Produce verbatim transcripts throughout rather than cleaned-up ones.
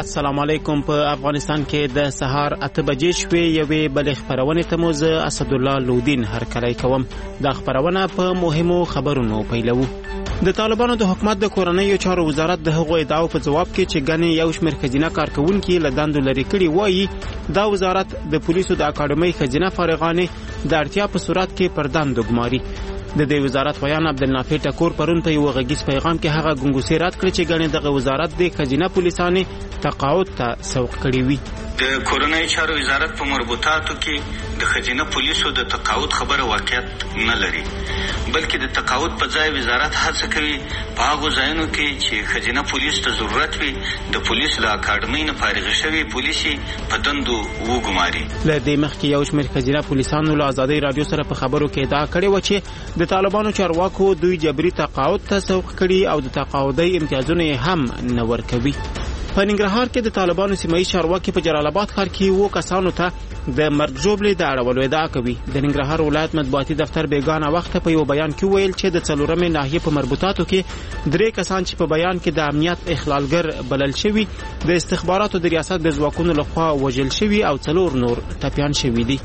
السلام علیکم. په افغانستان کې د سهار اته بجې شوې یوې بلې خبرونې ته مو زه اسدالله لودین هرکلی کوم. دا خبرونه په مهمو خبرونو پیلوو. د طالبانو د حکومت د کورنیو چارو وزارت د هغو ادعاو په ځواب کې چې ګڼې یو شمېر ښځینه کارکوونکي له دندو لرې کړي وایي دا وزارت د پولیسو د اکاډمۍ ښځینه فارغانې د اړتیا په صورت کې پر دندو ګماري. د دې وزارت ویان عبدالنافع ټکور پرون په یو غږیز پیغام کې هغه ګنګوسې رد کړې چې ګڼې دغه وزارت د ښځینه پولیسانې تقاعد ته سوق کړي وي. د کورنیو چارو وزارت په مربوطاتو کې د ښځینه پولیسو د تقاعد خبره واقعیت نه لري، بلکې د تقاعد په ځای وزارت هڅه کوي په هغو ځایونو کې چې ښځینه پولیس ته ضرورت وي د پولیس له اکاډمۍ نه فارغې شوي پولیسې په دندو وګماري. له دې مخکې یو شمېر ښځینه پولیسانو له ازادۍ راډیو سره په خبرو کې ادعا کړې وه چې د طالبانو چارواکو دوی جبري تقاعد ته سوق کړي او د تقاعدي امتیازونه یې هم نه ورکوي. په ننګرهار کې د طالبانو سیمایي چارواکي په جلال آباد ښار کې اووه کسانو ته د مرګ ژوبلې د اړولو ادعا کوي. د ننګرهار ولایت مطبوعاتي دفتر بیګانه وخت په یو بیان کې ویل چې د څلورمې ناحیې په مربوطاتو کې درې کسان چې په بیان کې د امنیت اخلالګر بلل شوي د استخباراتو د ریاست د ځواکونو لخوا وژل شوي او څلور نور ټپیان شوي دي.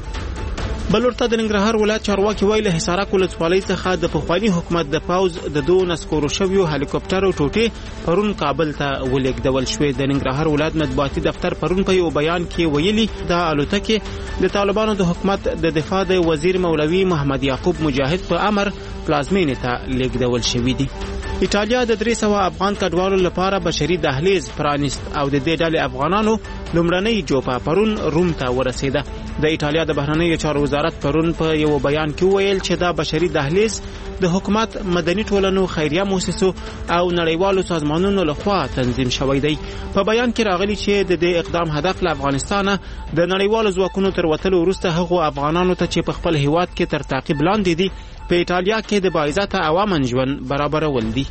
بل ورته د ننګرهار ولایت چارواکي وایي له حصارک ولسوالۍ څخه د پخواني حکومت د پوځ د دوو نسکورو شویو هلیکوپټرو ټوټې پرون کابل ته ولېږدول شوې. د ننګرهار ولایت مطبوعاتي دفتر پرون په یو بیان کې ویلي دا الوتکې د طالبانو د حکومت د دفاع د وزیر مولوي محمد یعقوب مجاهد په امر پلازمینې ته لېږدول شوي دي. ایټالیا د درې سوه افغان کډوالو لپاره بشري دهلیز پرانیست او د دې ډلې افغانانو لومړنۍ جوپه پرون روم ته ورسېده. د ایټالیا د بهرنیو چارو وزارت پرون په یو بیان کې ویل چې دا بشري دهلیز د حکومت، مدني ټولنو، خیریه مؤسسو او نړیوالو سازمانونو لخوا تنظیم شوی دی. په بیان کې راغلی چې د دې اقدام هدف له افغانستانه د نړیوالو ځواکونو تر وتلو وروسته هغو افغانانو ته چې په خپل هیواد کې تر تعقیب لاندې دي په ایټالیا کې د باعزته عوامن ژوند برابرول دي.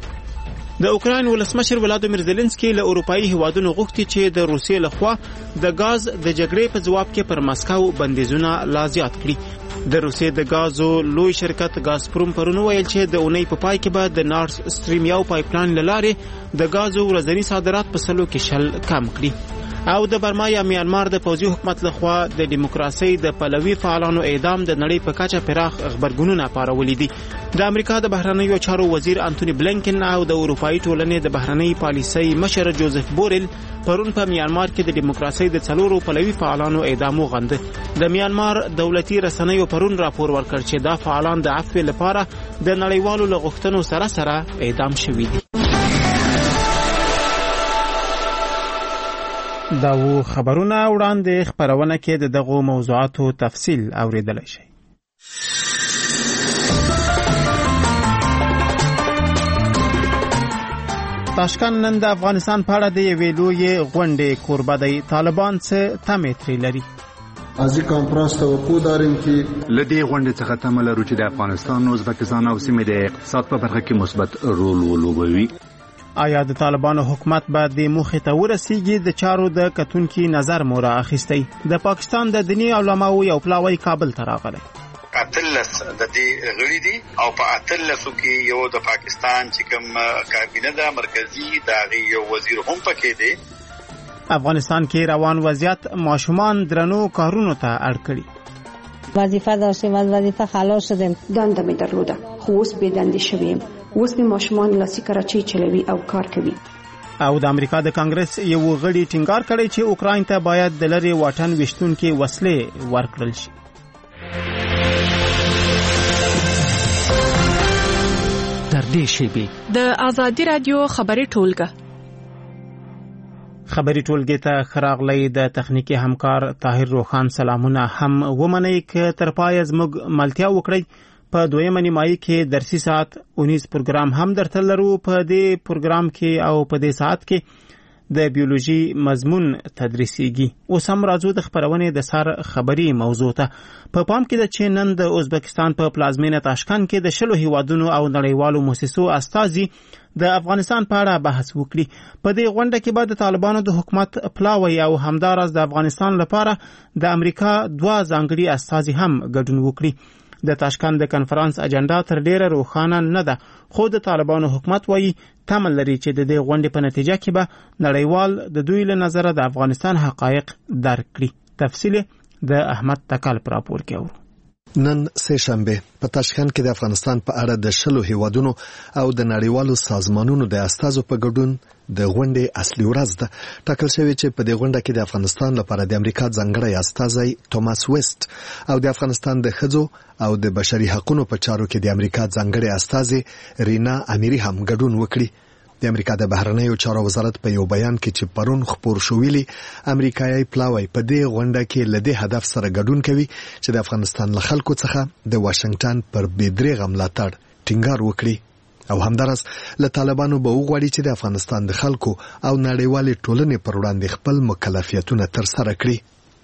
د اوکراین ولسمشر ولادیمیر زيلنسکي له اروپایي هیوادونو غوښتي چې د روسیې لخوا د غاز د جګړې په ځواب کې پر مسکو بندیزونه لا زیات کړي. د روسیې د غازو لوی شرکت غازپروم پرون ویل چې د اونۍ په پای کې به د نارس سټریم یو پایپلاین لارې د غازو ورځنی صادرات په سلو کې شل کم کړي. او د برما یا میانمار د پوځي حکومت لخوا د دیموکراسي د پلوي فعالانو اعدام د نړۍ په کچه پراخ خبرګونونه پارولي دي. د امریکا د بهرنیو چارو وزیر انټونی بلینکن او د اروپایي ټولنې د بهرنۍ پالیسۍ مشر جوزف بورل پرون په میانمار کې د دیموکراسي د څلورو پلوي فعالانو اعدام وغنده. د میانمار دولتي رسنیو پرون راپور ورکړ چې دا فعالان د عفو لپاره د نړیوالو لغښتنو سره سره اعدام شوي دي. دا و خبرونه وړاندې خبرونه کې د دغو موضوعاتو تفصیل اوریدلای شئ. تاشکند نن د افغانستان په اړه د یوې لویې غونډې کوربه دی. طالبان څه تمې ترې لري؟ ازي کانفرنس توقع داریم چې لدې غونډې څخه تمه لرو چې د افغانستان، ازبکستان او سیمې د اقتصاد په برخه کې مثبت رول ولوبوي. آیا د طالبانو حکومت به د موخې ته ورسیږي؟ د چارو د کتونکي نظر مو را اخیستی. د پاکستان د دیني علماو یو پلاوی کابل ته راغلی. اتلس د دې غړي دي او په اتلسو کې یو د پاکستان چې کوم کابینه ده مرکزی دا یو وزیر هم پکې دی. افغانستان کې روان وضعیت ماشومان درنو کارونو ته اړ کړي. وظیفه داشتیم از وظیفه خلاص شدیم. دنده می درلوده خو اوس بې دندې شویم. اوس می ماشومان لاسي کراچۍ چلوي او کار کوي. او د امریکا د کانګرس یو غړي ټینګار کړی چې اوکراین ته باید د لرې واټن ویشتونکي وسلې ورکړل شي. تر دې شیبې د آزادي رادیو خبري ټولګه خبري ټولګې ته خراغلی. د تخنیکی همکار طاهر روخان سلامونه هم ومنئ که تر پای زموږ ملتیا وکړئ. په دویمه نیمایي کې درسي ساعت اونیز پروګرام هم درته لرو. په دې پروګرام کې او په دې ساعت کې د بیولوژي مضمون تدریسیږي. اوس هم راځو د خبرونې د سر خبري موضوع ته. په پام کې د چې نن د ازبکستان په پلازمینه تاشکند کې د شلو هیوادونو او نړیوالو مؤسسو استازي د افغانستان په اړه بحث وکړي. په دې غونډه کې به د طالبانو د حکومت پلاوی او همداراز د افغانستان لپاره د امریکا دوه ځانګړي استازي هم ګډون وکړي. د تاشکند د کنفرانس اجنډا تر ډیره روښانه نه ده، خو د طالبانو حکومت وایي تمه لري چې د دې غونډې په نتیجه کې به نړیوال د دوی له نظره د افغانستان حقایق درک کړي. تفصیل د احمد تکل پر راپور کې و. نن سه شنبه په تاشکند کې د افغانستان په اړه د شلو هیوادونو او د نړیوالو سازمانونو د استازو په ګډون د غونډې اصلي ورځ ده. ټاکل شوی چې په دې غونډه کې د افغانستان لپاره د امریکا ځانګړی استازی توماس ویسټ او د افغانستان د ښځو او د بشري حقوقو په چارو کې د امریکا ځانګړی استازی رینا امیری هم ګډون وکړي. د امریکا د بهرنیو چارو وزارت په یو بیان کې چې پرون خبر شویلی امریکایي پلاوی په دې غونډه کې لدې هدف سره ګډون کوي چې د افغانستان له خلکو څخه د واشنگټن پر بېدریغه ملاتړ ټینګار وکړي او همدارس له طالبانو به وغواړي چې د افغانستان د خلکو او نړیوالې ټولنې پر وړاندې خپل مکلفیتونه ترسره کړي.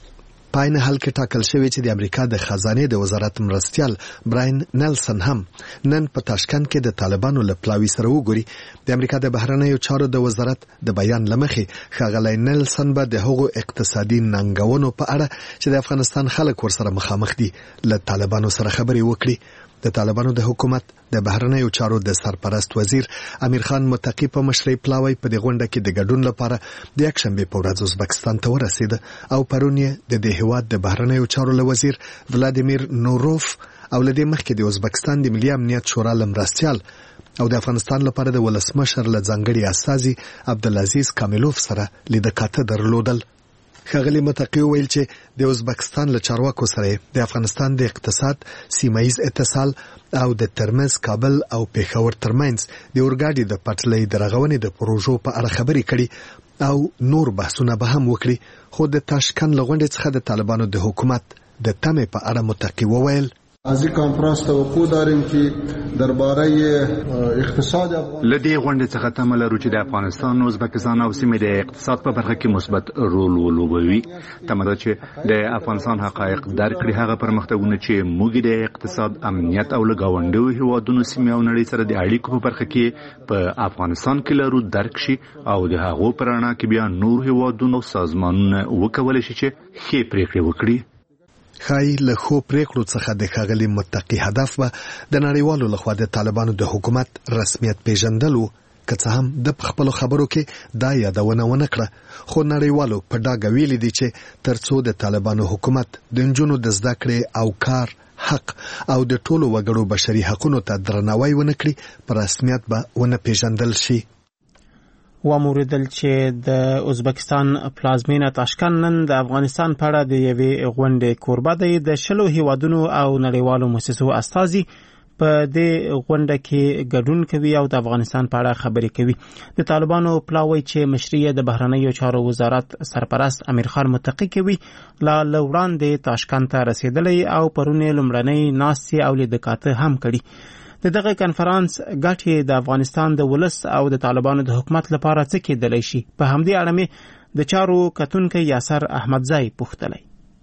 پاین حل کې ټاکل شوی چې د امریکا د خزانه د وزارت مرستیال براین نیلسن هم نن په تاشکند کې د طالبانو له پلاوی سره وګوري. د امریکا د بهرنیو چارو د وزارت د بیان لمخې ښاغلی نیلسن به د هغو اقتصادي ننګونو په اړه چې د افغانستان خلک ورسره مخامخ دي له طالبانو سره خبرې وکړي. د طالبانو د حکومت د بهرنیو چارو د سرپرست وزیر امیر خان متقی په مشرۍ پلاوی په دې غونډه کې د ګډون لپاره د یکشنبه په ورځ ازبکستان ته ورسید او پرون یې د دې هیواد د بهرنیو چارو له وزیر ولادیمیر نوروف او لدې مخکې د ازبکستان د ملي امنیت شورا لمرستیال او د افغانستان لپاره د ولسمشر له ځانګړي استازي عبدالعزیز کاملوف سره لیدکاته درلودل. ښاغلی متقی ویل چې د ازبکستان له چارواکو سره د افغانستان د اقتصاد، سیمایي اتصال او د ترمنځ کابل او پېښور ترمنځ د اورګاډي د پټلۍ د رغونې د پروژو په اړه خبرې کړي او نور بحثونه به هم وکړي. خو د تاشکند له غونډې څخه د طالبانو د حکومت د تمې په اړه متقی وویل از این کنفرانس توقع داریم که درباره اقتصاد افغانستان لدی غونډې څخه تمه لرو چې د افغانستان، ازبکستان او سیمې د اقتصاد په برخه کې مثبت رول ولوبوي. تمه ده چې د افغانستان حقایق درک کړي، هغه پرمختګونه چې موږ د اقتصاد، امنیت او له ګاونډیو هیوادونو، سیمې او نړۍ سره د اړیکو په برخه کې په افغانستان کې لرو درک شي او د هغو په رڼا کې بیا نور هیوادونو او سازمانونه وکولی شي چې ښې پریکړې وکړي. خای له خو پریکړو څخه د ښاغلي متقی هدف و د نړیوالو لخوا د طالبانو د حکومت رسمیت پیژندلو، که څه هم د خپل خبرو کې دا یادونه ونه کړه، خو نړیوالو په ډاګه ویلي دي چې ترڅو د طالبانو حکومت د نجونو د زده کړې او کار حق او د ټولو وګړو بشري حقوقو ته درناوی ونه کړي، په رسمیت به ونه پیژندل شي. وموردل چې د ازبکستان پلازمینه تاشکند نن د افغانستان په اړه د یوې غونډې کوربه دی. د شلو هیوادونو او نړیوالو مؤسسو استازي په دې غونډه کې ګډون کوي او د افغانستان په اړه خبرې کوي. د طالبانو پلاوی چې مشري د بهرنیو چارو وزارت سرپرست امیر خان متقی کوي لا لوړاندې تاشکند ته رسیدلی او پرونی لومړنۍ ناستې او لیدکاته هم کړي. د دغه کنفرانس ګټې د افغانستان د ولس او د طالبانو د حکومت لپاره څه کېدلی شي؟ په همدې اړه مې د چارو کتونکی یاسر احمدزی پوښتلی.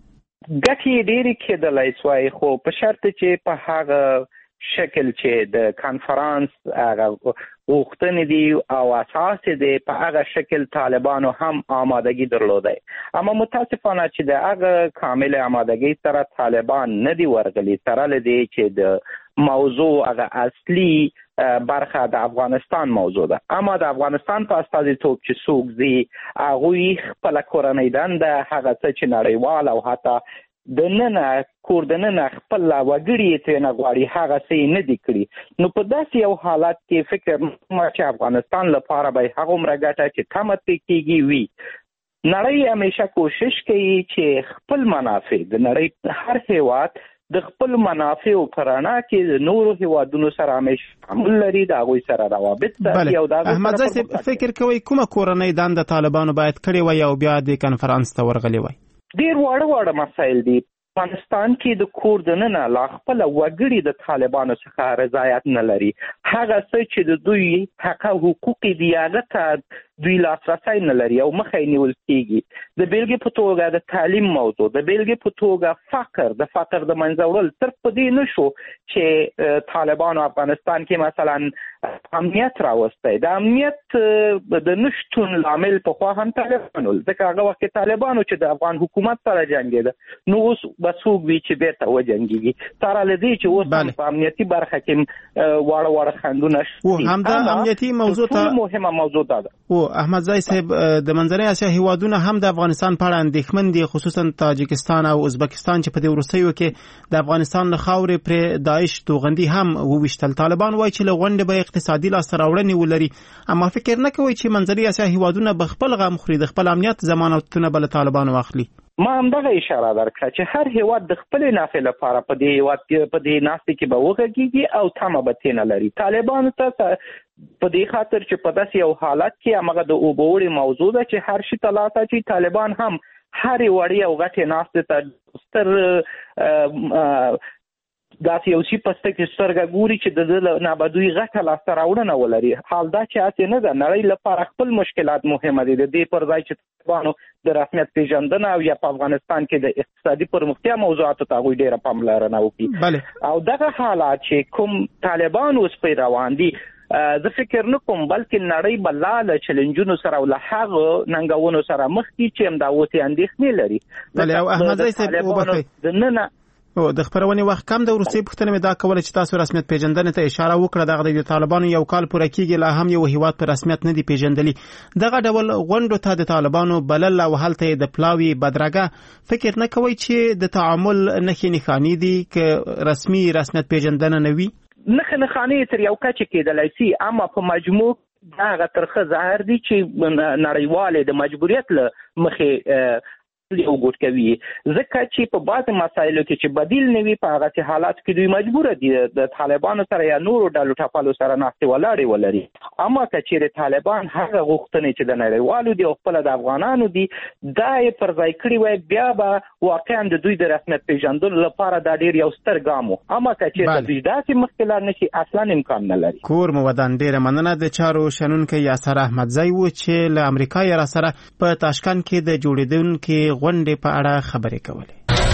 ګټې ډېرې کېدلی سوای، خو په شرط چې په هغه شکل چې د کنفرانس هغه غوښتنې دي او اساس دی په هغه شکل طالبانو هم آمادگی درلودی. اما متاسفانه چې د هغه کامل آمادگی سره طالبان نه دی ورغلي، سره له دې چې د موضوع هغه اصلي برخه د افغانستان موضوع ده. اما د افغانستان په استازیتوب چې څوک ځي هغوی خپله کورنۍ دنده، هغه څه چې نړیوال او حتی د ننه کور د ننه خپل وګړي یې ترېنه غواړي هغه څه یې نه دي کړي. نو په داسې یو حالت کې فکر مه چې افغانستان لپاره به هغومره ګټه چې تمه ترې کېږي وي. نړۍ همیشه کوشش کوي چې خپل منافع د نړۍ هر هیواد د خپل منافعو پرانا کې د نورو هیوادونو سره همیشه تعامل لري، د هغوی سره روابط لري او د احمدزی صاحب فکر کوي کومه کورنۍ دنده طالبانو باید کړې وای او بیا د کنفرانس ته ورغلي وای؟ ډېر واړه واړه مسایل دي. افغانستان کې د کور دننه لا خپل وګړي د طالبانو څخه رضایت نه لري. هغه څه چې د دوی حق او حقوق دي هغه ته دوی لاسرسی نه لري او مخه یې نیول کېږي. د بیلګې په توګه د تعلیم موضوع، د بیلګې په توګه فقر، د فقر د منځه وړل، صرف په دې نه شو چې طالبانو افغانستان کې مثلا امنیت راوستی. د امنیت د نشتون لامل پخوا هم طالبانو، ځکه هغه وخت طالبانو چې د افغان حکومت سره جنګېده، نو اوس به څوک وي چې بیرته وجنګېږي، سره له دې چې اوس هم په امنیتي برخه کې واړه واړه خنډونه شته. او همدا امنیتي موضوع ته مهمه موضوع ده. او احمد زای صاحب، د منځنۍ اسیا هیوادونه هم د افغانستان په اړه اندېښمن دي، خصوصا تاجکستان او ازبکستان چې په دې وروستیو کې د افغانستان له خاورې پر داعش توغندي هم وویشتل. طالبان وایي چې له غونډې به اقتصادي لاسته راوړنې ولري، اما فکر نه کوي چې منځنۍ اسیا هیوادونه به خپل غم خوري، د خپل امنیت ضمانتونه به له طالبانو واخلي. ما هم دغه اشاره درکړه چې هر هیواد د خپل نافع لپاره په دې هیواد کې په دې ناستې کې به وغږیږي او تمه به ترې نه لري. طالبانو ته په دې خاطر چې په داسې یو حالت کې همغه د اوبوړې موضوع ده چې هر شي ته لاس اچوي، طالبان هم هرې وړې او غټې ناستې ته ستر داسې یو شي په سترګه کې سترګه ګوري چې د ده نه به دوی غټه لاسته راوړنه ولري. حال دا چې هسې نه ده، نړۍ لپاره خپل مشکلات مهمه دي، د دې پر ځای چې طالبانو د رسمیت پیژندنه او یا په افغانستان کې د اقتصادي پرمختیا موضوعاتو ته هغوی ډېره پاملرنه وکړي. او دغه حالات چې کوم طالبان اوس پرې روان دي، زه فکر نه کوم بلکې نړۍ به لا له چلنجونو سره او له هغو ننګونو سره مخ کړي چې همدا اوس یې اندېښنې لري. بلې او احمدزی صاحب وبخښئ، د ننه او د خبرونې وخت کم د وروستۍ پوښتنه مې دا کوله چې تاسو رسمیت پیژندنې ته اشاره وکړه. دغه د طالبانو یو کال پوره کېږي، لا هم یو هیواد په رسمیت نه دی پیژندلی. دغه ډول غونډو ته د طالبانو بلل او هلته د پلاوي بدرګه، فکر نه کوئ چې د تعامل نښې نښانې دي که رسمي رسمیت پیژندنه نه وي؟ نښې نښانې تر یو کچې کېدلی سي، اما په مجموع هغه ترخه ظاهر دي چې نړیوالې د مجبوریت له مخې یو ګوټ کوي، ځکه چې په بعض مسایلو کې چې بدیل نه وي، په هغه حالات کې دوی مجبور دي د طالبانو سره یا نورو ډلو ټپلو سره ناستې ولاړې ولري. اما که چیرې طالبان هغه غوښتنې چې د نړیوالو دي او خپله د افغانانو دي دا یې پر ځای کړي وای، بیا به واقعا د دوی د رسمیت پیژندلو لپاره دا ډېر یو ستر ګام و. اما که چیرې دوی داسې مخکې لاړ نه شي، اصلا امکان نه لري. کور مو ودان، ډېره مننه. د چارو شنونکی یاسر احمدزی و چې له امریکا یې راسره په تاشکند کې د جوړېدونکې غونډې په اړه خبرې کولې.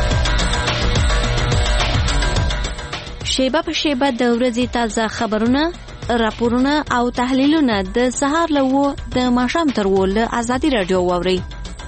شیبه په شیبه د ورځې تازه خبرونه، راپورونه او تحلیلونه د سهار له و د ماښام تر و له ازادي راډیو واورئ.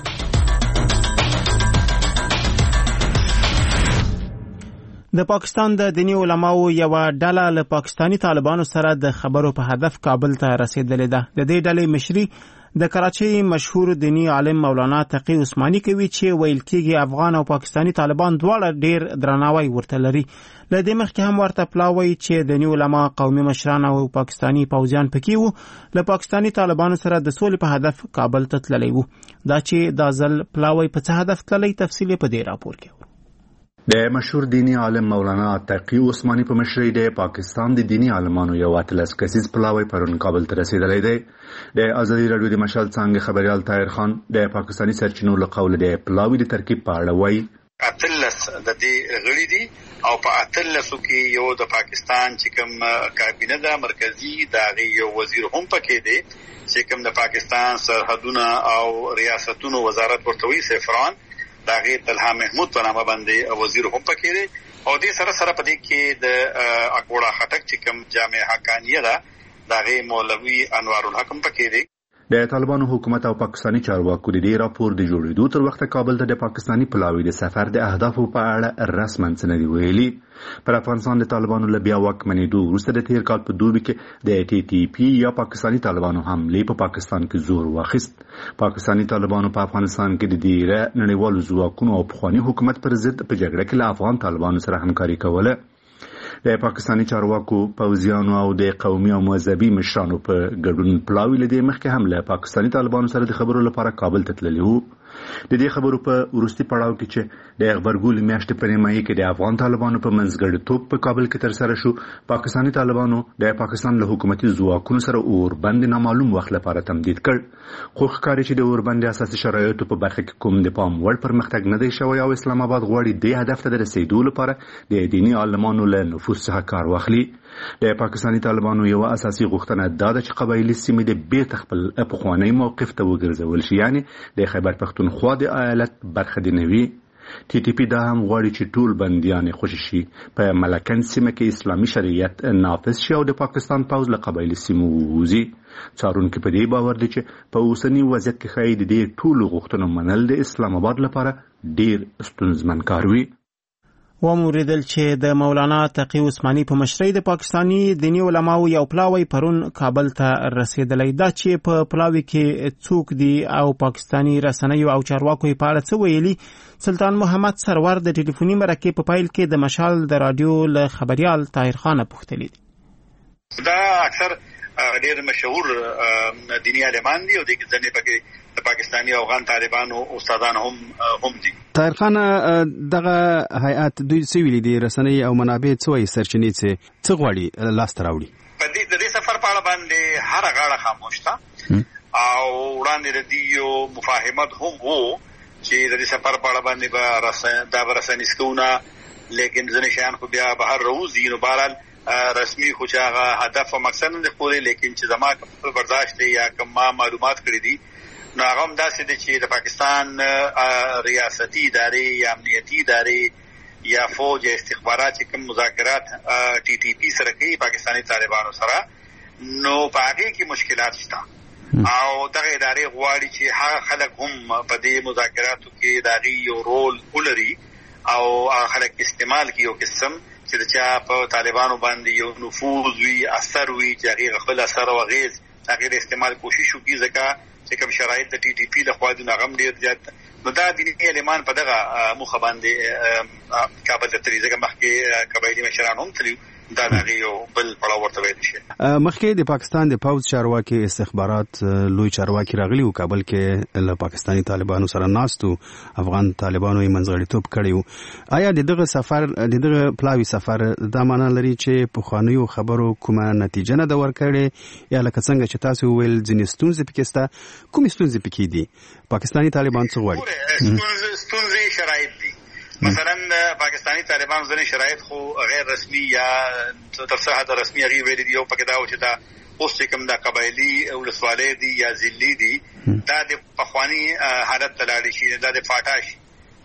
د پاکستان د دینی علماو یو ډله له پاکستانی طالبانو سره د خبرو په هدف کابل ته رسیدلې ده. د دې ډلې مشري د کراچۍ مشهور دینی عالم مولانا تقی عثماني کوي چې ویل کېږي افغان او پاکستانی طالبان دواړه ډېر درناوی ورته لري. له دې مخکې هم ورته پلاوی چې دینی علما، قومي مشران او پاکستانی پوځیان پکې وو، له پاکستانی طالبانو سره د سولې په هدف کابل ته تللی وو. دا چې دا ځل پلاوی په څه هدف تللی، تفصیل په دې راپور کې. د مشهور دینی عالم مولانا تقی عثماني په مشرۍ د پاکستان د دینی عالمانو یو اتلس کسیز پلاوی پرون کابل ته رسیدلی دی. د ازادي راډیو د مشال څانګې خبريال طاهر خان د پاکستانی سرچینو له قوله د پلاوی د ترکیب په اړه وایي. اتلس د دې غړي دي او په اتلسو کې یو د پاکستان چې کوم کابینه ده مرکزی داغي یو وزیر هم پکې دی چې کوم د پاکستان سرحدونه او ریاستونو وزارت ورته وی سفران داغه طلحه محمود په نامه باندې وزیر هم پکې دی. او دې سره سره په دې کې د اکوړه خټک چې کوم جامع حقانیه ده داغه مولوی انوار الحق هم پکې دی. د طالبانو حکومت او پاکستانی چارواکو د دې راپور د جوړېدو تر وخته کابل ته د پاکستانی پلاوی د سفر د اهدافو په اړه رسماً څه نه دي ویلي. پر افغانستان د طالبانو له بیا واکمنېدو وروسته د تیر کال په دوبي کې د ټي ټي پي یا پاکستانی طالبانو حملې په پاکستان کې زور واخیست. پاکستانی طالبانو په افغانستان کې د ډیره نړیوالو ځواکونو او پخوانی حکومت پر ضد په جګړه کې له افغان طالبانو سره همکاري کوله. د پاکستانی چارواکو، پوځیانو او د قومي او مذهبي مشرانو په ګډون پلاوی له دې مخکې هم له پاکستانی طالبانو سره د خبرو لپاره کابل ته تللی وو. د دې خبرو په وروستي پړاو کې چې د غبرګول میاشتې په نیمایي کې د افغان طالبانو په منځګړیتوب په کابل کې تر سره شو، پاکستانی طالبانو د پاکستان له حکومتي ځواکونو سره اوربند نامعلوم وخت لپاره تمدید کړ. خو ښکاري چې د اوربند اساسي شرایطو په برخه کې کوم د پام وړ پرمختګ نه دی شوی او اسلام آباد غواړي د هدف ته د رسیدو لپاره د دینی عالمانو له نفوذ څخه کار واخلي. د پاکستاني طالبانو یو اساسي غوښتنه دا ده چې قبایلي سیمې د بیرته خپل پخوانی موقف ته وګرځول شي، یعنی د خیبر پښتونخوا د ایالت برخه دي نه وي. ټي ټي پی دا هم غواړي چې ټول بندیان خوشي شي، په ملکن سیمه کې اسلامي شریعت نافذ شي او د پاکستان پوځ له قبایلي سیمو ووځي. څارونکي په دې باور دي چې په اوسني وضعیت کې ښایي د دې ټولو غوښتنو منل د اسلام آباد لپاره ډیر ستونزمن کار وي. وموریدل چې د مولانا تقی عثماني په مشرۍ د پاکستاني دینی علماو یو پلاوی پرون کابل ته رسیدلی. دا چې په پلاوی کې څوک دي او پاکستاني رسنیو او چارواکو په اړه څه ویلي، سلطان محمد سرور د ټلیفوني مرکې په پیل کې د مشال د رادیو له خبريال طاهر خان پوښتلی دي. دا اکثر ډېر مشهور دینی عالمان دي او د ځنې پکې د پاکستاني او افغان طالبانو استادان هم هم دي. طاهر خان دغه هیئات دوی څه ویلي دي، رسنۍ او منابع څه وایي، سرچینې څه څه غواړي لاس ته راوړي؟ په دې د دې سفر په اړه باندې هر غاړه خاموش ده او وړاندې د دې مفاهمت هم وو چې د دې سفر په اړه باندې به رسنۍ دا رسنۍ سکونه، لیکن ځنې شیان خو بیا بهر راوځي. نو بهرحال رسمي خو چې هغه هدف او مقصد نه دی خوري، لیکن چې زما کوم برداشت دی یا کوم معلومات کړی دي نو هغه هم داسې دی چې د پاکستان ریاستي ادارې یا امنیتي ادارې یا فوج یا استخبارات چې کوم مذاکرات ټي ټي پی سره کوي پاکستاني طالبانو سره، نو په هغې کې مشکلات شته او دغه ادارې غواړي چې هغه خلک هم په دې مذاکراتو کې د هغې یو رول ولري او هغه خلک استعمال کړي یو قسم چې د چا په طالبانو باندې یو نفوذ وي، اثر وي، چې هغې خپل اثر او اغېز هغې د استعمال کوشش وکړي، ځکه چې کوم شرایط د ټي ټي پی لخوا دي هغه هم ډېر زیات. نو دا دیني عالمان په دغه موخه باندې کابل ته تللي، ځکه مخکې قبایلي مشران هم تللي، دا د هغې یو بل پړاو ورته ویلی شي. مخکې د پاکستان د پوځ چارواکي استخبارات لوی چارواکي راغلي وو کابل کې له پاکستاني طالبانو سره ناست وو، افغان طالبانو یې منځغړیتوب کړی وو. آیا د دغه سفر د دغه پلاوي سفر دا معنا لري چې پخوانیو خبرو کومه نتیجه نه ده ورکړې، یا لکه څنګه چې تاسو ویل ځینې ستونزې پکې شته، کومې ستونزې پکې دي؟ پاکستاني طالبان څه غواړي؟ ستونزې شرایط دي. مثلا پاکستاني طالبان ځنې شرایط خو غیر رسمي یا تر څه حده رسمي هغې ویلي دي. یو پکې دا و چې دا اوس چې کوم دا قبایلي ولسوالۍ دي یا ضلعي دي دا د پخواني حالت ته لاړې شي، دا د فاټا شي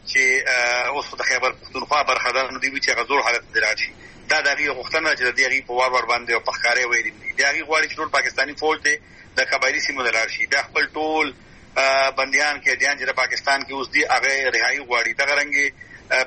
چې اوس د خیبر پښتونخوا برخه ده، نو دوی چې هغه زوړ حالت ته لاړ شي. دا د هغې غوښتنه چې د دې هغې په وار وار باندې او په ښکاره ویلي دي. د هغې غواړي چې ټول پاکستاني فوج دی د قبایلي سیمو ته لاړ شي، بیا خپل ټول بندیان قیدیان چې د پاکستان کې اوس دي هغه رهایي غواړي. دغه رنګې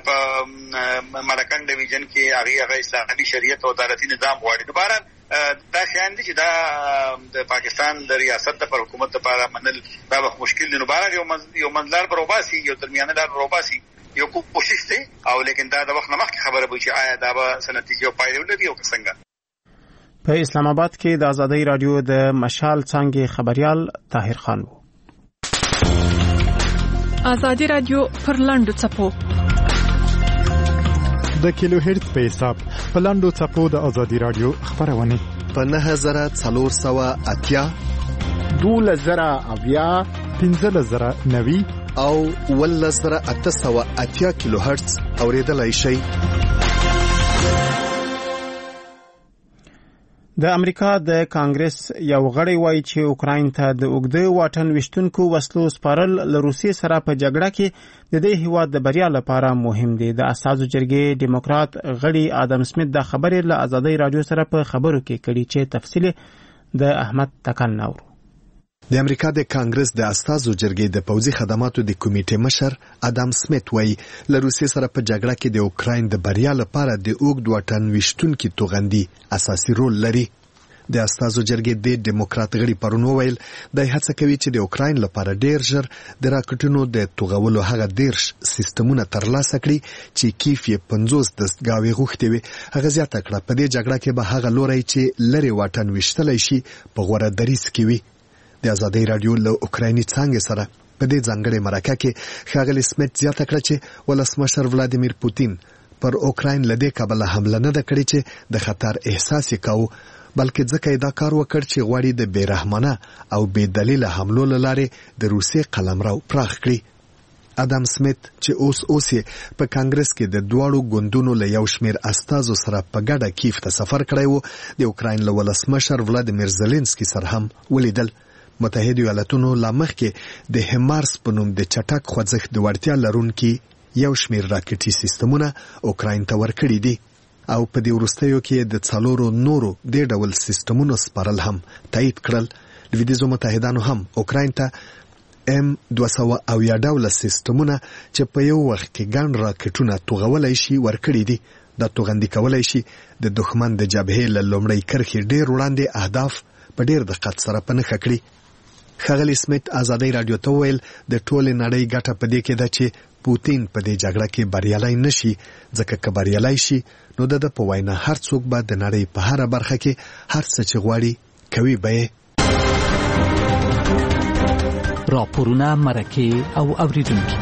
په ملکن ډویژن کې هغې هغه اسلامي شریعت او عدالتي نظام غواړي. دوباره دا شیان دي چې دا د پاکستان د ریاست د پر حکومت لپاره منل دا وخت مشکل دي. نو بهرحال یو منځلار به روباسي، یو درمیانه لار به روباسي، یو کوشش دی او لیکن دا د وخت نه مخکې خبره به چې آیا دا به څه نتیجې او پایلې ولري او که څنګه. په اسلام آباد کې د ازادۍ رادیو د مشال څانګې خبريال طاهر خان وو. ازادي رادیو پر لاندو څپو د کیلو هرتز په حساب په لاندو څپو د ازادي رادیو خبرونه په نه هزار څلور سوه اتیا دوله زره اویا پنځه زره نوي او ول زره اته سوه اتیا کیلو هرتز اوریدلای شي. د امریکا د کانګرس یو غړی وایي چې اوکراین ته د اوږده واټن وشتونکو وسلو سپارل له روسیې سره په جګړه کې د دې هیواد د بریا لپاره مهم دي. د اساسو جرګې ډیموکرات غړي آدم سمیت د خبرې له ازادۍ رادیو سره په خبرو کې کړي چې تفصیل د احمد تکن نور. د امریکا د کانګرس د استازو جرګې د پوځي خدماتو د کمیټې مشر آدم سمیت وایي له روسیې سره په جګړه کې د اوکراین د بریا لپاره د اوږد واټن وشتونکي توغندي اساسي رول لري. د استازو جرګې د ډیموکرات غړي پرون وویل د هڅه کوي چې د اوکراین لپاره ډیر ژر د راکټونو د توغولو هغه دیرش سیستمونه ترلاسه کړي چې کیف یې پنځوس دستګاوې غوښتې وي. هغه زیاته کړه په دې جګړه کې به هغه لوری چې لرې واټن وشتلی شي په غوره دریځ کې وي. د ازادۍ رادیو له اوکرایني څانګې سره په دې ځانګړې مرکه کې ښاغلي سمیت زیاته کړه چې ولسمشر ولادیمیر پوتین پر اوکراین له دې کبله حمله نه ده کړې چې د خطر احساس یې کاوه، بلکې ځکه یې دا کار وکړ چې غواړي د بې رحمانه او بې دلیله حملو له لارې د روسیې قلمرو پراخ کړي. ادم سمیت چې اوس اوس په کانګرس کې د دواړو ګوندونو له یو شمیر استازو سره په ګډه کیف ته سفر کړی و، د اوکراین له ولسمشر ولادیمیر زيلنسکي سره هم ولیدل. متحده ایالاتونو لا مخکې د هیمارس په نوم د چټک خوځښت د وړتیا لرونکي یو شمیر راکټي سیستمونه اوکراین ته ورکړي دي او په دې وروستیو کې د څلورو نورو د ډول سیستمونو سپارل هم تایید کړل. لویدیځو متحدانو هم اوکراین ته ام دوه سوه اویا ډوله سیستمونه چې په یو وخت کې ګڼ راکټونه توغولای شي ورکړي دي. دا توغندي کولای شي د دښمن د جبهې له لومړۍ کرښې ډېر وړاندې اهداف په ډېر دقت سره په نښه کړي. ښاغلي سمیت ازادۍ راډیو ته وویل د ټولې نړۍ ګټه په دې کې ده چې پوتین په دې جګړه کې بریالی نشي، ځکه که بریالی شي نو د ده په وینا هر څوک به د نړۍ په هره برخه کې هر څه چې غواړي کوي به یې. راپورونه، مرکې او اوریدونکي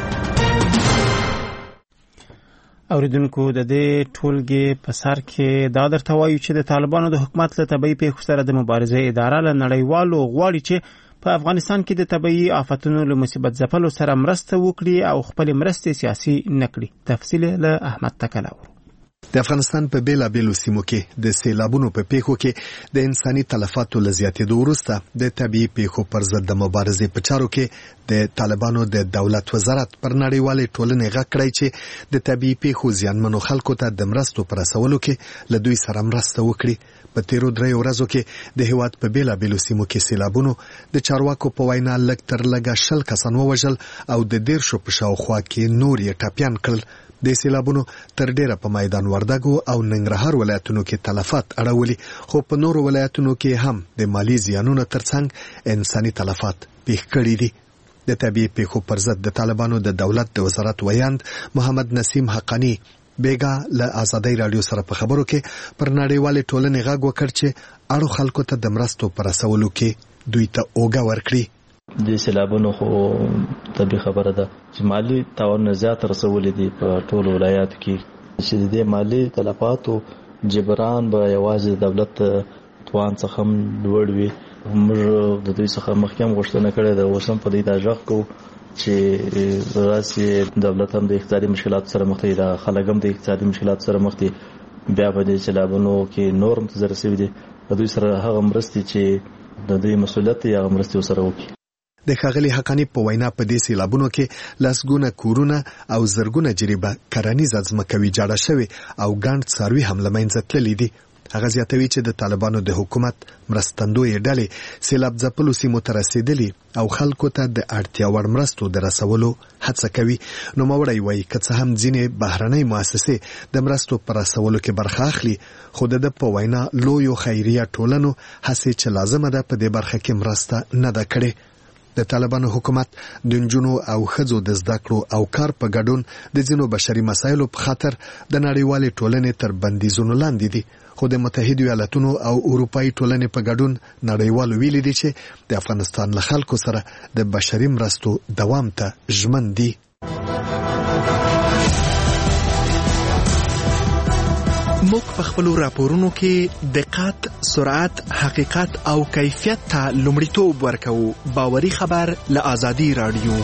اوریدونکو د دې ټولګي په سر کې دا درته وایو چې د طالبانو د حکومت له طبيعي پیښو سره د مبارزې اداره له نړیوالو غواړي چې په افغانستان کې د طبيعي آفتونو له مصیبت ځپلو سره مرسته وکړي او خپل مرستې سیاسي نکړي. تفصیل له احمد تکلاو. د افغانستان په بیلابیلو سیمو کې د سیلابونو په پیښو کې د انساني تلفاتو له زیاتېدو وروسته د طبيعي پیښو پر ضد د مبارزې په چارو کې د طالبانو د دولت وزارت پر نړیوالې ټولنې غږ کړی چې د طبيعي پیښو زیانمنو خلکو ته د مرستو پر رسولو کې له دوی سره مرسته وکړي. په تیرو دریو ورځو کې د هیواد په بیلابیلو سیمو کې سیلابونو د چارواکو په وینا لږ تر لږه شل کسان ووژل او د دیرشو په شاوخوا کې نور یې ټپیان کړل. د سیلابونو تر ډیره په میدان وردګو او ننګرهار ولایتونو کې تلفات اړولي، خو په نورو ولایتونو کې هم د مالی زیانونو ترڅنګ انساني تلفات پیښ کړي دي. د طبيعي پیښو پر ضد د طالبانو د دولت د وزارت ویاند محمد نسیم حقانی بیګا له ازادۍ راډیو سره په خبرو کې پر نړیوالې ټولنې غږ وکړ چې اړو خلکو ته د مرستو پر رسولو کې دوی ته اوږه ورکړي. د سیلابونو خو طبي خبره ده چې مالی تاوان زیات رسولې دي په ټولو ولایاتو کې، چې د مالی تلفاتو جبران به یوازې دولت توان څخه لوړ وي. موږ د دوی څخه مخکې هم غوښتنه کړې ده، اوس هم په دې دا غږ کوو چې راسي دولت هم د اقتصادي مشکلاتو سره مخ دی، د خلک هم د اقتصادي مشکلاتو سره مخ دي، بیا به د سیلابونو کې نور متضرر شوي دي. د دوی سره هغه مرستې چې د دوی مسؤلیت یا مرستې سره وکړي. د ښاغلي حقانی په وینا په دې سیلابونو کې لسګونه کورونه او زرګونه جریبه کرنیزه ځمکه ویجاړه شوې او ګڼ څاروي هم له منځه تللي دي. هغه زیاتوي چې د طالبانو د حکومت مرستندویې ډلې سیلاب ځپلو سیمو ته رسېدلي او خلکو ته د اړتیا وړ مرستو د رسولو هڅه کوي. نوموړی وایي که څه هم ځینې بهرنۍ مؤسسې د مرستو په رسولو کې برخه اخلي، خو د ده په وینا لویو خیریه ټولنو هڅې چې لازمه ده په دې برخه کې مرسته نه ده کړې. د طالبانو حکومت د نجونو او ښځو د زده کړو او کار په ګډون د ځینو بشري مسایلو په خاطر د نړیوالې ټولنې تر بندیزونو لاندې دي، خو د متحده ایالاتونو او اروپایي ټولنې په ګډون نړیوالو ویلي دي چې د افغانستان له خلکو سره د بشري مرستو دوام ته ژمن دي. موږ په خپل راپورونو کې دقت، سرعت، حقیقت او کیفیت ته لومړیتوب ورکوو. باوري خبر له ازادي راډیو.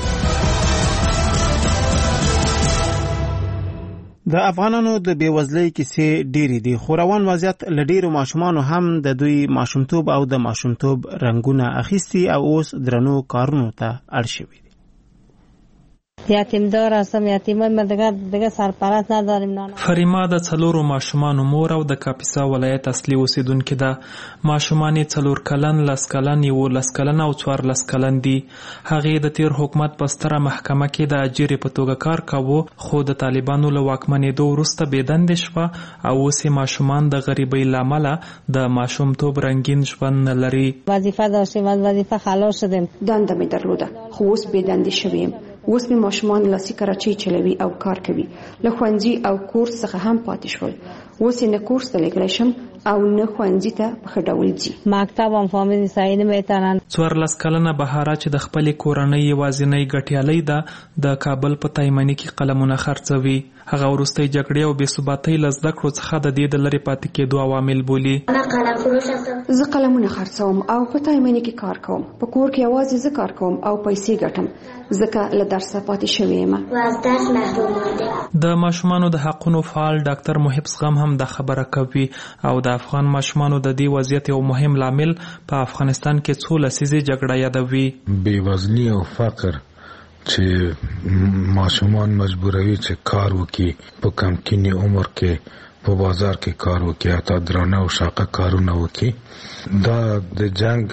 د افغانانو د بیوزلۍ کیسې ډېرې دي، خو روان وضعیت له ډېرو ماشومانو هم د دوی ماشومتوب او د ماشومتوب رنګونه اخیستي او اوس درنو کارونو ته اړ شوي دي. یتیمدار هستم، یتیمان ما دیگه دیگه سرپرست نداریم. نه فریما د څلورو ماشومانو مور او د کاپیسا ولایت اصلي اوسیدونکې ده. ماشومان یې څلور کلن، لس کلن، یولس کلن او څوارلس کلن دي. هغې د تیر حکومت په ستره محکمه کې د اجرې په توګه کار کاوه، خو د طالبانو له واکمنېدو وروسته بېدندې شوه او اوس یې ماشومان د غریبۍ له امله د ماشومتوب رنګین ژوند نه لري. وظیفه داشتیم، از وظیفه خلاص شدیم. دنده مې درلوده خو اوس بېدندې شویم. اوس مې ماشومان لاسي کراچۍ چلوي او کار کوي. له ښوونځي او کورس څخه هم پاتې شول. اوس یې نه کورس ته لېږلی شم او نه ښوونځي ته په ښه ډول ځي. مکتب هم فامیل صحیح نمیتنن. څوارلس کلنه بهاره چې د خپلې کورنۍ یوازینۍ ګټیالۍ ده، د کابل په تایمني کې قلمونه خرڅوي. هغه وروستۍ جګړې او بې ثباتۍ له زده کړو څخه د دې د لرې پاتې کېدو عوامل بولي. زه قلمونه خرڅوم او په تایمني کې کار کوم. په کور کې یوازې زه کار کوم او پیسې ګټم ځکه له درسه پاتې شوې یم. د ماشومانو د حقونو فعال ډاکټر محب زغم هم د خبره کوي او د افغان ماشومانو د دې وضعیت یو مهم لامل په افغانستان کې څو لسیزې جګړه یادوي. بېوزلي او فقر چې ماشومان مجبوروي چې کار وکړي په کمکینی عمر کې په بازار کې کار وکړي حتی درانه او شاقه کارونه وکړي. دا د جنگ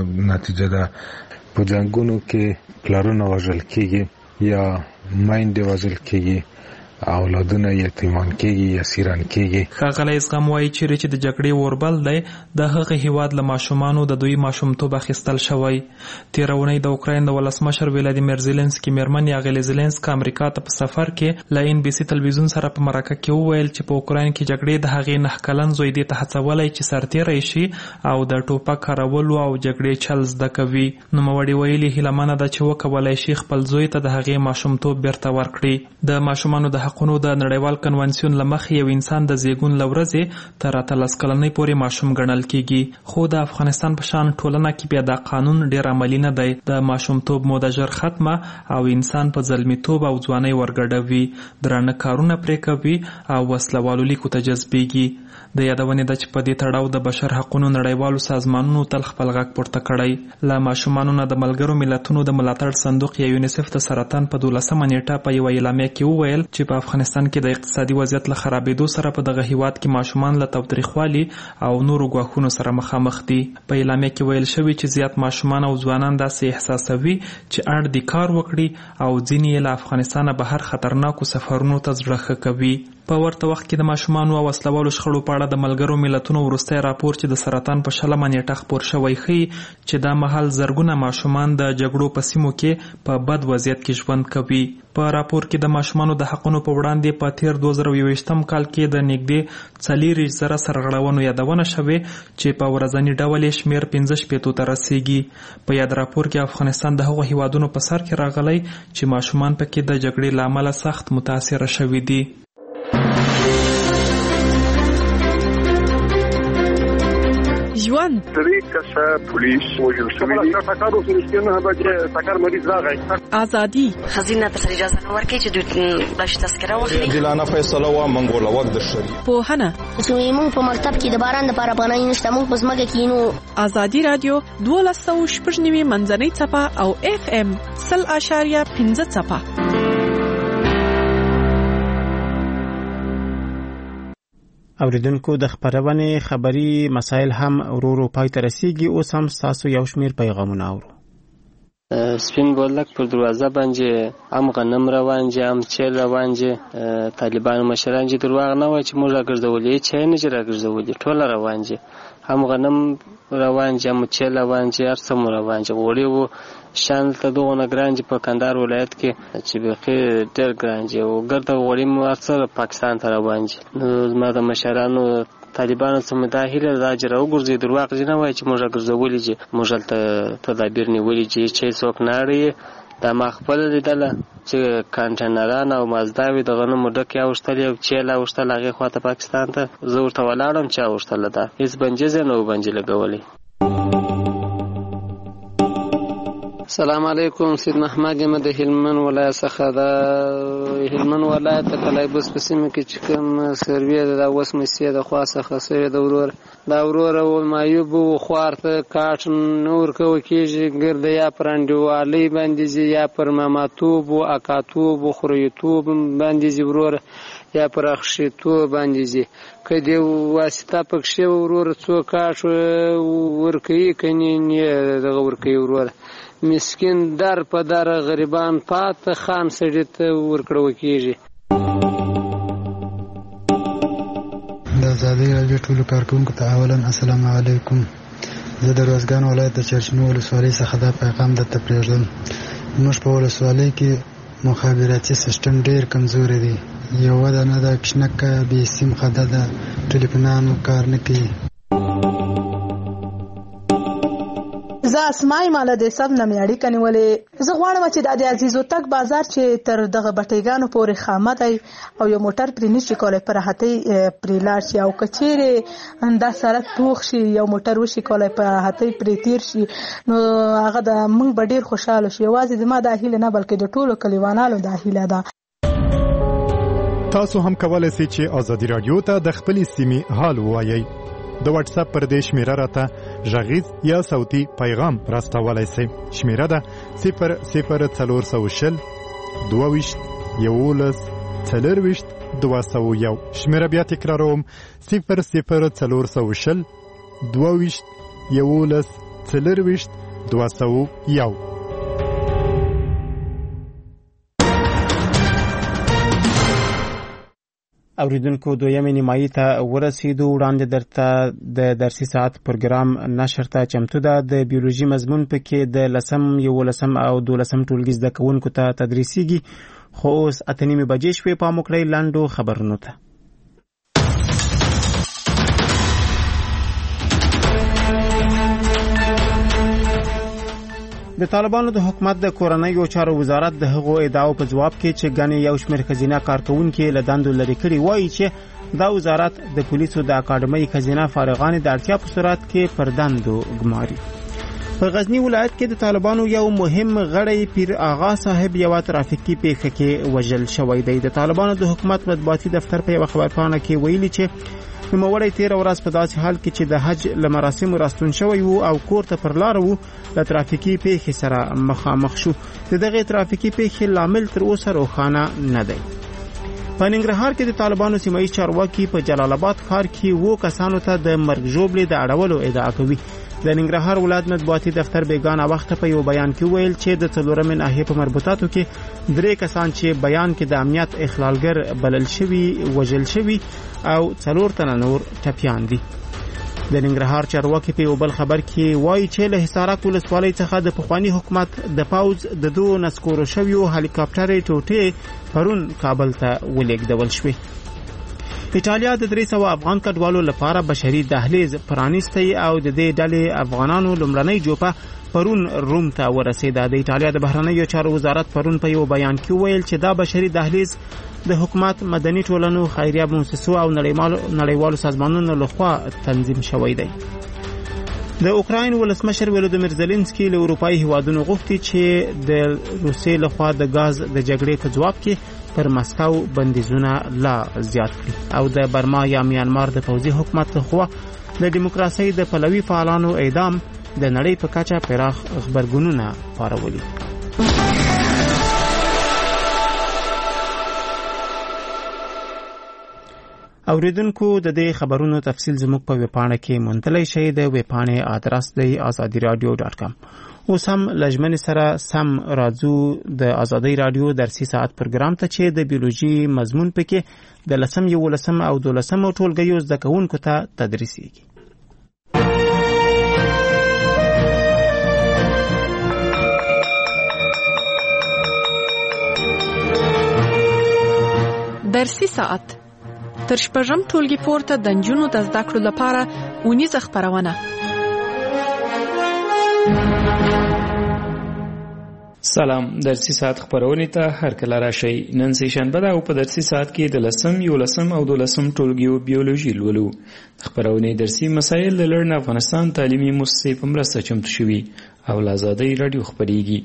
نتیجه ده. په جنگونو کې پلارونه وژل کېږي یا میندې وژل کېږي، اولادونه یتیمان کېږي یا سیران کېږي. ښاغلی زغم وایي چیرې چې د جګړې اوربل دی د هغه هیواد له ماشومانو د دوی ماشومتوب اخیستل شوی. تېره اونۍ د اوکراین د ولسمشر ولادیمیر زیلنسکي میرمن یاغلې زیلنسکا امریکا ته په سفر کې له ان بي سي تلویزیون سره په مرکه کې وویل چې په اوکراین کې جګړې د هغې نه کلن زوی دې ته هڅولی چې سرتیری شي او د ټوپک کارولو او جګړې چل زده کوي. نوموړې ویلي هیلهمنه ده چې وکولی شي خپل زوی ته د هغې ماشومتوب بیرته ورکړي. د ماشومانو د حقونو د نړیوال کنونسیون له مخې یو انسان د زیږون له ورځې تر اتلس کلنۍ پورې ماشوم ګڼل کېږي. خو د افغانستان په شان ټولنه کې بیا دا قانون ډېر عملي نه دی. د ماشومتوب موده ژر ختمه او انسان په زلمیتوب او ځوانۍ ورګډوي، درانه کارونه پرې کوي او وسلوالو لیکو ته جذبېږي. د یادونې ده چې په دې تړاو د بشر حقونو نړیوالو سازمانونو تل خپل غږ پورته کړی. له ماشومانو نه د ملګرو ملتونو د ملاتړ صندوق یا یونیسف د سرطان په دولسمه نیټه په یوه اعلامیه کې وویل چې په افغانستان کې د اقتصادي وضعیت له خرابېدو سره په دغه هیواد کې ماشومان له تاوتریخوالي او نورو ګواښونو سره مخامخ دي. په اعلامیه کې ویل شوي چې زیات ماشومان او ځوانان داسې احساسوي چې اړ دي کار وکړي او ځینې یې له افغانستانه بهر خطرناکو سفرونو ته زړه ښه کوي. په ورته وخت کې د ماشومانو او وسلوالو شخړو په اړه د ملګرو ملتونو وروستی راپور چې د سرطان په شلمه نیټه خپور شوی ښیي چې دا مهال زرګونه ماشومان د جګړو په سیمو کې په بد وضعیت کې ژوند کوي. په راپور کې د ماشومانو د حقونو په وړاندې په تیر دوه زره یوویشتم کال کې د نږدې څلېرویشت زره سرغړونو یادونه شوې چې په ورځني ډول یې شمېر پنځه شپېتو ته رسیږي. په یاد راپور کې افغانستان د هغو هیوادونو په سر کې راغلی چې ماشومان پکې د جګړې له امله سخت متاثره شوي دي. ژوند درې کسه پولیس وژل شوي دي. ټکر وشو چې نه بچي ټکر مریض راغی. ازادي خزینه ته اجازه نه ورکړي چې دوی بلش تذکره واخلي. عادلانه فیصله و منګوله وخت د شری. پوهنه زموږ په مکتب کې د باران د لپاره پناه نشته. موږ په ځمکه کې نو ازادي رادیو دولس سوه شپږ نوي منځنۍ څپه او اف ام سل اشاریه پنځه څپه. اوریدونکو د خبرونې خبري مسایل هم ورورو پای ته رسیږي. اوس هم تاسو یو شمیر پیغامونه اورو. سپین بولک پر دروازه باندې هم غنم روان دي هم چیل روان دي. طالبان مشران چې دروغ نه وایي چې موږ راګرځولې چې نه چې راګرځولې ټول روان دي. هم غنم روان دي هم چیل روان دي هر څه روان دي. وړي وو شان ته دغه نه ګران دي په کندهار ولایت کې چې بخیر ډېر ګران دي او ګرځه وړي مو اکثر پاکستان ته روان دي. نو زما د مشرانو طالبانو څخه دا هیله دا چې راوګرځي دروغ نه وایي چې موږ راګرځولې چې موږ ته تدابیر نیولې چې څوک نه اړي. دا ما خپل لیدله چې کانټینران او مازداوي د غنمو ډکې اوښتلې او چیله اوښتل هغې خواته پاکستان ته زه ورته ولاړم چې اوښتله ده هېڅ بنجیز یې نه و بنجې لګولی. السلام علیکم. سید محمد یم د هلمند ولایت څخه. د هلمند ولایت د کلایبوس په سیمه کې چې کوم سروې ده د اوس مسیې د خوا څخه سوې د ورور دا ورور او معیوب و خوار ته کاټ نه ورکوه کېږي. ګرده یا پر انډیوالۍ باندې ځي یا پر ماماتوب و اکاتوب و خوریتوب باندې ځي ورور یا پر اخښیتوب باندې ځي. که دې واسطه پکښې ورور څو کاټ ورکوي که نه دغه ورکوي ورور مسکین در په در غریبان پات خان سړي ته ورکړو کېږي. د ازادي راډیو ټولو کارکونکو ته اولا السلام علیکم. زه د روزګان ولایت د چرچنو ولسوالۍ څخه دا پیغام درته پرېږدم. موږ په ولسوالۍ کې مخابراتي سیستم ډېر کمزوری دی. یوه دانه د کشنکه بې سیم خده ده ټلیفونانو کار نه کوي. زه اسماعیل مال د سب نه مې اړیکه نیولې. زه غواړم چې د عزیزو تک بازار چې تر دغه بټیګانو پورې خامه دی او یو موټر پرې نشي کولای پر هټۍ پرې لاړ شي او کچېرې دا سړک پوخ شي یو موټر وشي کولای په هټۍ پرې تیر شي نو هغه د موږ به ډېر خوشحاله شو. یوازې زما دا هیله نه بلکې د ټولو کلیوانانو دا هیله ده. تاسو هم کولای شئ چې آزادي رادیو ته د خپلې سیمې حال ووایئ. د واتس اپ پر دې شمیره راته غږیز یا صوتي پیغام راستولای شئ. شمیره ده صفر صفر څلور سوه شل دوه ویشت یولس څلور ویشت دوه سوه یو. شمیره بیا تکراروم صفر صفر څلور سوه شل دوه ویشت یولس څلور ویشت دوه سوه یو. اوریدونکو دویمې نیمایي ته ورسېدو. وړاندې درته د درسي ساعت پروګرام نشر ته چمتو ده. د بیولوژي مضمون پکې د لسم یولسم او دولسم ټولګي زده کوونکو ته تدریسیږي. خو اوس اته نیمې بجې شوې. پام وکړئ لنډو خبرونو ته. د طالبانو د حکومت د کورنیو چارو وزارت د هغو ادعاو په جواب کې چې ګڼې یو شمېر ښځینه کارکوونکي له دندو لرې کړي وایي چې دا وزارت د پولیسو د اکاډمۍ ښځینه فارغانې د اړتیا په صورت کې پر دندو ګماري. په غزنی ولایت کې د طالبانو یو مهم غړی پیر آغا صاحب یو ترافیکي پیښه کې وژل شوی دی. د طالبانو د حکومت مطبوعاتي دفتر په یو خبرپاڼه کې ویلي چې نوموړی تیر ورځ په داسې حال کې چې د حج له مراسمو راستون شوی وو او کور ته پر لار وو له ترافیکي پیښې سره مخامخ شو. د دغه ترافیکي پیښې لامل تر اوسه روښانه نه دی. په ننګرهار کې د طالبانو سیمایي چارواکي په جلال آباد ښار کې وو کسانو ته د مرګ ژوبلې د اړولو ادعا کوي. د ننګرهار ولایت مطبوعاتي دفتر بیگانه وخت په یو بیان کې ویل چې د څلورمې ناحیې په مربوطاتو کې درې کسان چې بیان کې د امنیت اخلالګر بلل شوي وژل شوي او څلور تنه نور ټپیان دي. د ننګرهار چارواکي په یو بل خبر کې وایي چې له حصارک ولسوالۍ څخه د پخواني حکومت د پوځ د دوه نسکورو شویو هلیکاپټرې ټوټې پرون کابل ته ولېږدول شوې. ایټالیا د درې سوه افغان کډوالو لپاره بشري دهلیز پرانیستی او د دې ډلې افغانانو لومړنۍ جوپه پرون روم ته ورسېده. د ایټالیا د بهرنیو چارو وزارت پرون په یو بیان کې ویل چې دا بشري دهلیز د حکومت مدني ټولنو خیریه مؤسسو او نړیوالو سازمانونو لخوا تنظیم شوی دی. د اوکراین ولسمشر ولودیمیر زيلنسکي له اروپایي هیوادونو غوښتي چې د روسیې لخوا د غاز د جګړې په جواب کې پر مسکو بندیزونه لا زیات کړي او د برما یا میانمار د پوځي حکومت لخوا د دیموکراسي د پلوي فعالانو اعدام د نړۍ په کچه پراخ خبرګونونه پارولي. اوریدونکو د دې خبرونو تفصیل زموږ په ویبپاڼه کې موندلی شئ. د ویبپاڼې آدرس دی آزادي رادیو ډاټ کام. اوس هم لجمن سره سم راځو د آزادي رادیو درسي ساعت پروګرام ته چې د بیولوژي مضمون پکې د لسم یولسم او دولسم ټولګیو زده کوونکو ته تدریسیږي. درسي ساعت تر شپږم ټولګي پورته د نجونو د زده کړو لپاره اونیزه خپرونه. سلام، درسي ساعت خبرونې ته هر کله راشئ. نن سه شنبه ده او په درسي ساعت کې د لسم یولسم او دولسم ټولګیو بیولوژي لولو. خبرونې درسي مسایل د لړن افغانستان تعلیمي مؤسسې په مرسته چمتو شوي او له آزادۍ رادیو خبرېږي.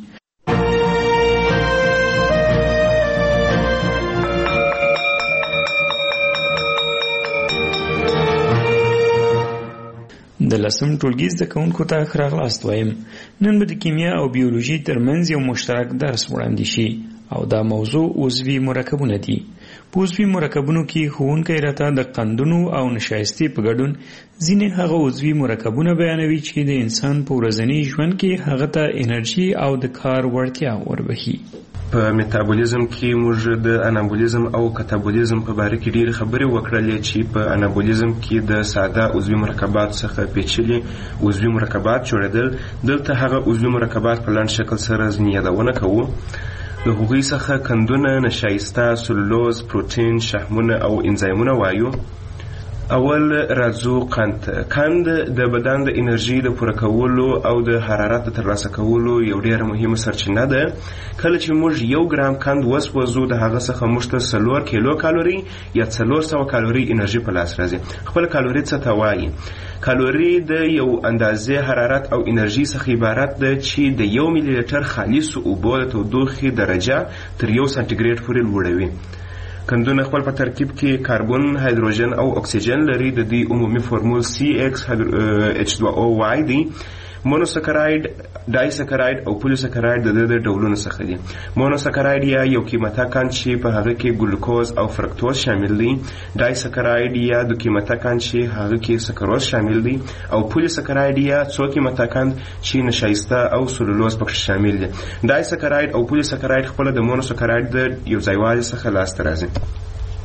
د لسم ټولګي زده کوونکو ته ښه راغلاست وایم. نن به د کیمیا او بیولوژي ترمنځ یو مشترک درس وړاندې شي او دا موضوع عضوي مرکبونه دي. په عضوي مرکبونو کې ښوونکی راته د قندونو او نشایستې په ګډون ځینې هغه عضوي مرکبونه بیانوي چې د انسان په ورځني ژوند کې هغه ته انرژي او د کار وړتیا وربخي. په میتابولیزم کې موږ د انابولیزم او کتابولیزم په باره کې ډېرې خبرې وکړلې چې په انابولیزم کې د ساده عضوي مرکبات څخه پیچلي عضوي مرکبات جوړېدل. دلته هغه عضوي مرکبات په لنډ شکل سره ځینې یادونه کوو. د هغوی څخه قندونه، نشایسته، سلولوز، پروتین، شحمونه او انزایمونه وایو. اول راځو قند. قند د بدن د انرژي د پوره کولو او د حرارت د ترلاسه کولو یو ډیره مهمه سرچینه ده. کله چې موږ یو ګرام قند وسوځو د هغه څخه موږ ته څلور کیلو کالوري یا څلور سوه کالوري انرژي په لاس راځي. خپل کالوري څه ته وایي؟ کالوري د یو اندازې حرارت او انرژي څخه عبارت ده چې د یو ملي لیټر خالص اوبو د تودوخې درجه تر یو سانتیګریډ پورې لوړوي. قندونه خپل په ترکیب کې کاربن، هایدروجن او اکسیجن لري. د دې عمومي فورمول سی ایکس ایچ تو او واي دی. مونوسکراید، ډایسکراید او پولیسکراید د د ډولونو څخه دي. مونوسکراید یا یو قیمته قند چې په هغه کې ګلوکوز او فرکتوز شامل دي. ډایسکراید یا د قیمته قند چې هغه کې سکروز شامل دي. او پولیسکراید یا څو قیمته قند چې نشایسته او سلولوز پکې شامل دي. ډایسکراید او پولیسکراید خپل د مونوسکراید د یو ځایوالي څخه لاسته راځي.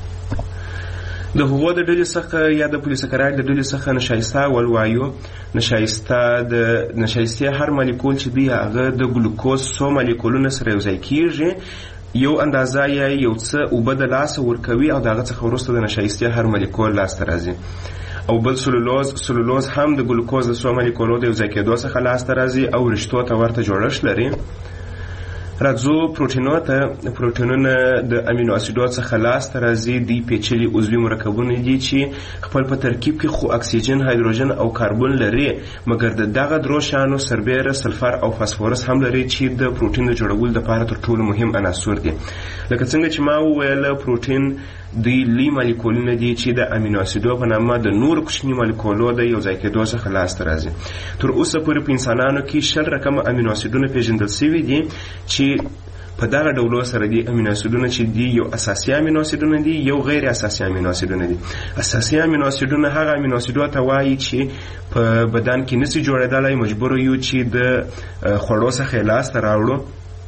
د هغو د ډلې څخه یا د پولیسکراید د ډلې څخه نشایسته ولوایو. نشایسته د نشایستې هر مالیکول چې دی هغه د ګلوکوز څو مالیکولونه سره یو ځای کیږي. یو اندازه یا یو څه اوبه د لاسه ورکوي او د هغه څخه وروسته د نشایستې هر مالیکول لاسته راځي. او بل سلولوز سلولوز هم د ګلوکوز د څو مالیکولو د یو ځای کېدو څخه لاسته راځي او رشتو ته ورته جوړښت لري. راځو پروټینونو ته. پروټینونه د امینو اسیدو څخه لاسته راځي. دی پیچلي عضوي مرکبونه دي چې خپل په ترکیب کې خو اکسیجن، هایدروجن او کاربن لري، مګر د دغه درو شانو سربیره، سلفر او فاسفورس هم لري چې د پروټین د جوړولو لپاره تر ټولو مهم عناصر دي. لکه څنګه چې ما وویل پروټین دوی لی مالیکولونه دي چې د امینو اسیدو په نامه د نور کوچني مالیکولو د یو ځای کېدو څخه لاسته راځي. تر اوسه پورې په انسانانو کې شل رقمه امینو اسیدونه پیژندل شوي دي چې په دغه ډولو سره دي. امینو اسیدونه چې دي یو اساسي امینو اسیدونه دي، یو غیر اساسي امینو اسیدونه دي. اساسي امینو اسیدونه هغه امینو اسیدو ته وایي چې په بدن کې نشي جوړېدلی، مجبور یو چې د خوړو څخه لاسته راوړو.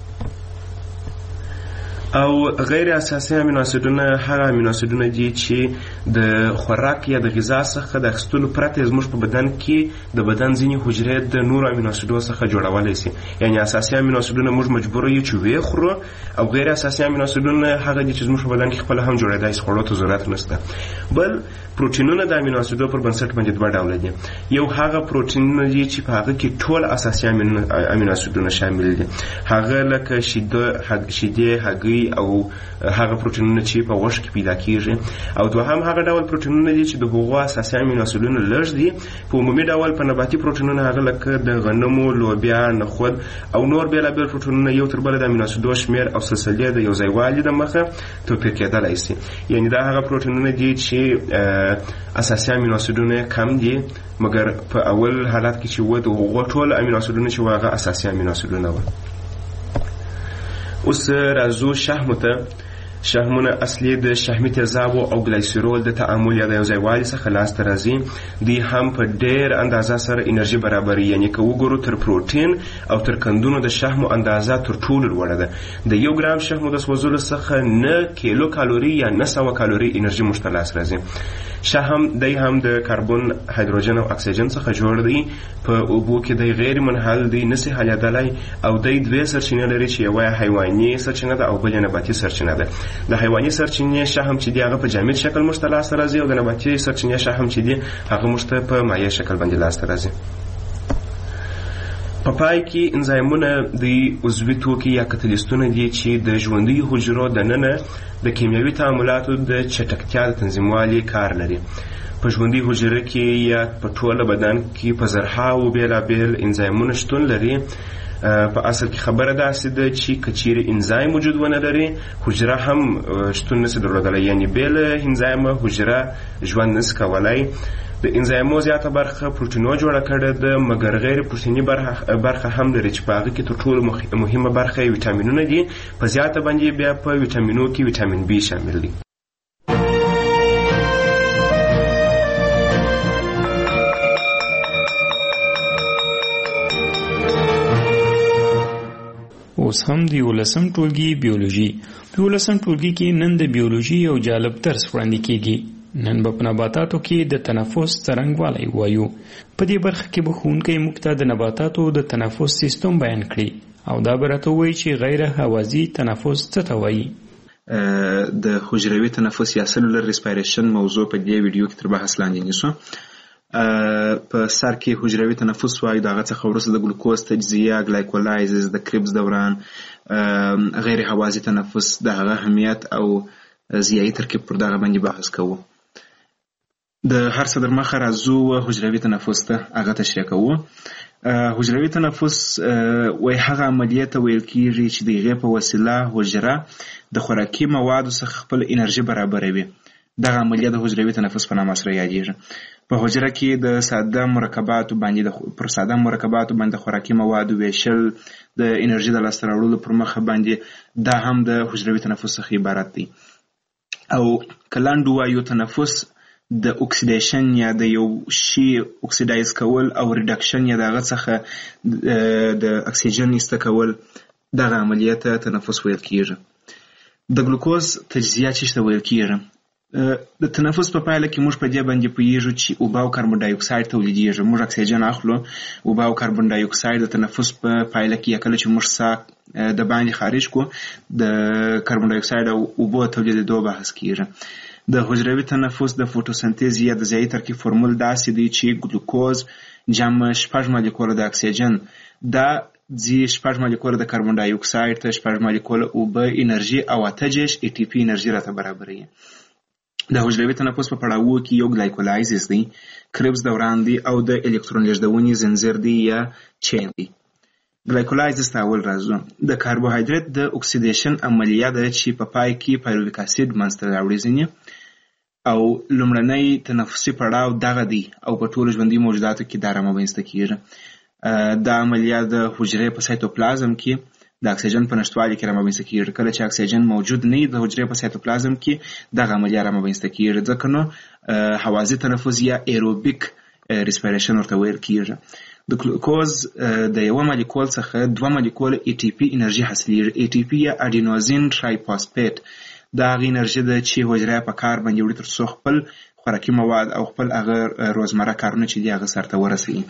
او غیر اساسي امینو اسیدونه هغه امینو اسیدونه دي چې د خوراک یا د غذا څخه د اخیستلو پرته زموږ په بدن کې د بدن ځینې حجرې د نورو امینو اسیدو څخه جوړولی سي. یعنې اساسي امینو اسیدونه موږ مجبور یو چې ویې خورو، او غیر اساسي امینو اسیدونه هغه دي چې زموږ په بدن کې خپله هم جوړېدای سي، خوړو ته ضرورت نشته. بل پروټینونه د امینو اسیدو پر بنسټ باندې دوه ډوله دي. یو هغه پروټینونه دي چې په هغه کې ټول اساسي امینو اسیدونه شامل دي، هغه لکه شیدې، هګۍ او هغه پروټینونه چې په غوښه کې پیدا کیږي. او دوهم هغه ډول پروټینونه دي چې د هغو اساسي امینو اسیدونه لږ دي. په عمومي ډول په نباتي پروټینونه هغه لکه د غنمو، لوبیا، نخود او نور بېلابېل پروټینونه یو تر بله د امینو اسیدو شمېر او سلسلې د یو ځایوالي د مخه توپیر کېدلی سي. یعنې دا هغه پروټینونه دي چې اساسي امینو اسیدونه کم دي، مګر په اول حالت کې چې و د هغو ټول امینو اسیدونه چې و هغه اساسي امینو اسیدونه وه. اوس راځو شحمو ته. شحمونه اصلي د شحمي تیزابو او ګلایسیرول د تعامل یا د یو ځایوالي څخه لاسته راځي. دوی هم په ډېر اندازه سره انرژي برابروي. یعنې که وګورو تر پروټین او تر قندونو د شحمو اندازه تر ټولو لوړه ده. د یو ګرام شحمو د سوځولو څخه نه کیلو کالوري یا نه سوه کالوري انرژي موږ ته لاس راځي. شحم دی هم د کاربن، هایدروجن او اکسیجن څخه جوړ دی. په اوبو کې دی غیر منحل دی، نسي حلیدلی، او دی دوې سرچینې لري چې یوه حیواني سرچینه ده او بل نباتي سرچینه ده. د حیواني سرچینې شحم چې دی هغه په جامد شکل موږ ته لاسته راځي، او د نباتي سرچینې شحم چې دی هغه موږ ته په مایع شکل باندې لاسته راځي. په پای کې انزایمونه د عضوي توکي یا کتلیستونه دي چې د ژوندیو حجرو دننه د کیمیاوي تعاملاتو د چټکتیا د تنظیموالي کار لري. په ژوندي حجره کې یا په ټوله بدن کې په زرهاوو بېلابېل انزایمونه شتون لري. په اصل کې خبره داسې ده چې که چیرې انزایم وجود ونه لري، حجره هم شتون نشي درلودلی. یعنې بې له انزایمه حجره ژوند نشي کولی. د انزایمو زیاته برخه پروټینو جوړه کړې ده، مګر غیر پروټیني برخه هم لري چې په هغه کې تر ټولو مهمه برخه یې ویټامینونه دي. په زیاته باندې بیا په ویټامینو کې ویټامین بي شامل دی. اوس هم د یولسم ټولګي بیولوژي. په یولسم ټولګي کې نن د بیولوژي یو جالب درس وړاندې کیږي. نن به په نباتاتو کې د تنفس څرنګوالی وایو. په دې برخه کې به ښوونکی موږ ته د نباتاتو د تنفس سیستم بیان کړي او دا به راته ووایي چې غیر هوازي تنفس څه ته وایي. د حجروي تنفس یا سلولر ریسپایریشن موضوع په دې ویډیو کې تر بحث لاندې نیسو. په سر کې حجروي تنفس وایي، دغه څخه وروسته د ګلوکوز تجزیه، ګلایکولایزز، د کریبس دوران، غیر هوازی تنفس، د هغه اهمیت او ضیایي ترکیب پر دغه باندې بحث کوو. د هر څه در مخه راځو حجروي تنفس ته، هغه تشریح کوو. حجروي تنفس وایي هغه عملیه ته ویل کېږي چې د هغې په وسیله حجره د خوراکي موادو څخه خپل انرژي برابروي. دغه عملیه د حجروي تنفس په نامه سره یادېږي. په حجره کې د ساده مرکباتو باندې پر ساده مرکباتو باندې خوراکي موادو ویشل د انرژي د لاسته راوړلو پر مخه باندې، دا هم د حجروي تنفس څخه عبارت دی. او که لنډ ووایو، تنفس د اکسیدیشن یا د یو شي اکسیدایز کول او ریډکشن یا د هغه څخه د اکسیجن ایسته کول، دغه عملیه ته تنفس ویل کېږي. د ګلوکوز تجزیه چې ته ویل کېږي، د تنفس په پایله کې موږ په دې باندې پوهېږو چې اوبه او کاربن ډای اکساید تولیدېږي. موږ اکسیجن اخلو، اوبه او کاربن ډای اکساید د تنفس په پایله کې یا کله چې موږ ساه د باندې خارج کو، د کاربن ډای اکساید او اوبو تولیدېدو بحث کېږي. د حجروي تنفس د فوټوسنتیز یا د ضیایي ترکیب فرمول داسې دی چې ګلوکوز جمع شپږ مالیکوله د اکسیجن، دا ځي شپږ مالیکوله د کاربن ډای اکساید ته، شپږ مالیکوله اوبه انرژي او اته جیش ای ټي پي انرژي راته برابروي. د حجروي تنفس په پړاوو کې یو ګلایکولایزز دی، کریبس دوران دی او د الکترون لیږدونې زنځیر دی یا چین دی. ګلایکولایزز ته اول راځو. د کاربوهایدریت د اکسیدیشن عملیه ده چې په پای کې پایرویک اسید منځته راوړي ځینې، او لومړنی تنفسي پړاو دغه دی او په ټولو ژوندي موجوداتو کې دا رامنځته کېږي. دا عملیه د حجرې په سایتوپلازم کې د اکسیجن په نشتوالي کې رامنځته کېږي. کله چې اکسیجن موجود نه وي د حجرې په سایتوپلازم کې دغه عملیه رامنځته کېږي، ځکه نو هوازی تنفس یا ایروبیک ریسپایریشن ورته ویل کېږي. د ګلوکوز د یوه مالیکول څخه دوه مالیکول ای ټي پي انرژي حاصلېږي. ای ټي پي یا اډینوزین ټرایفاسفیټ دا هغه انرژي ده چې حجره په کار باندې وړي تر څو خپل خوراکي مواد او خپل هغه روزمره کارونه چې دي هغه سرته ورسوي.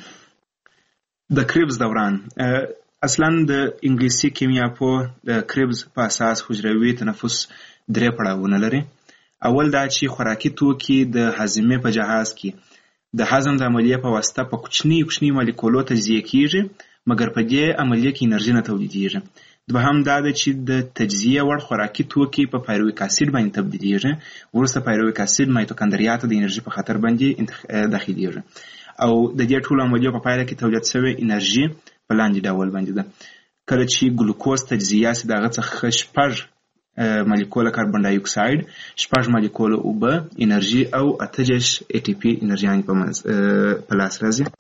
د کریبس دوران اصلا د انګلیسي کیمیا په د کریبس په اساس حجروي تنفس درې پړاوونه لري. اول دا چې خوراکي توکي د هاضمې په جهاز کې د هضم د عملیې په واسطه په کوچني کوچني مالیکولو تجزیه کېږي، مګر په دې عملیې کې انرژي نه تولیدېږي. دوهم دا ده چې د تجزیه وړ خوراکي توکي په پایرویک اسید باندې تبدیلېږي، وروسته پایرویک اسید مایتوکاندریا ته د انرژي په خاطر باندې داخلېږي، او د دې ټولو عملیو په پایله کې تولید شوې انرژي په لاندې ډول باندې ده. کله چې ګلوکوز تجزیه سي، د هغه څخه شپږ مالیکوله کاربن ډای اکساید، شپږ مالیکوله اوبه انرژي او اته جیش ای ټي پي انرژي په لاس راځي.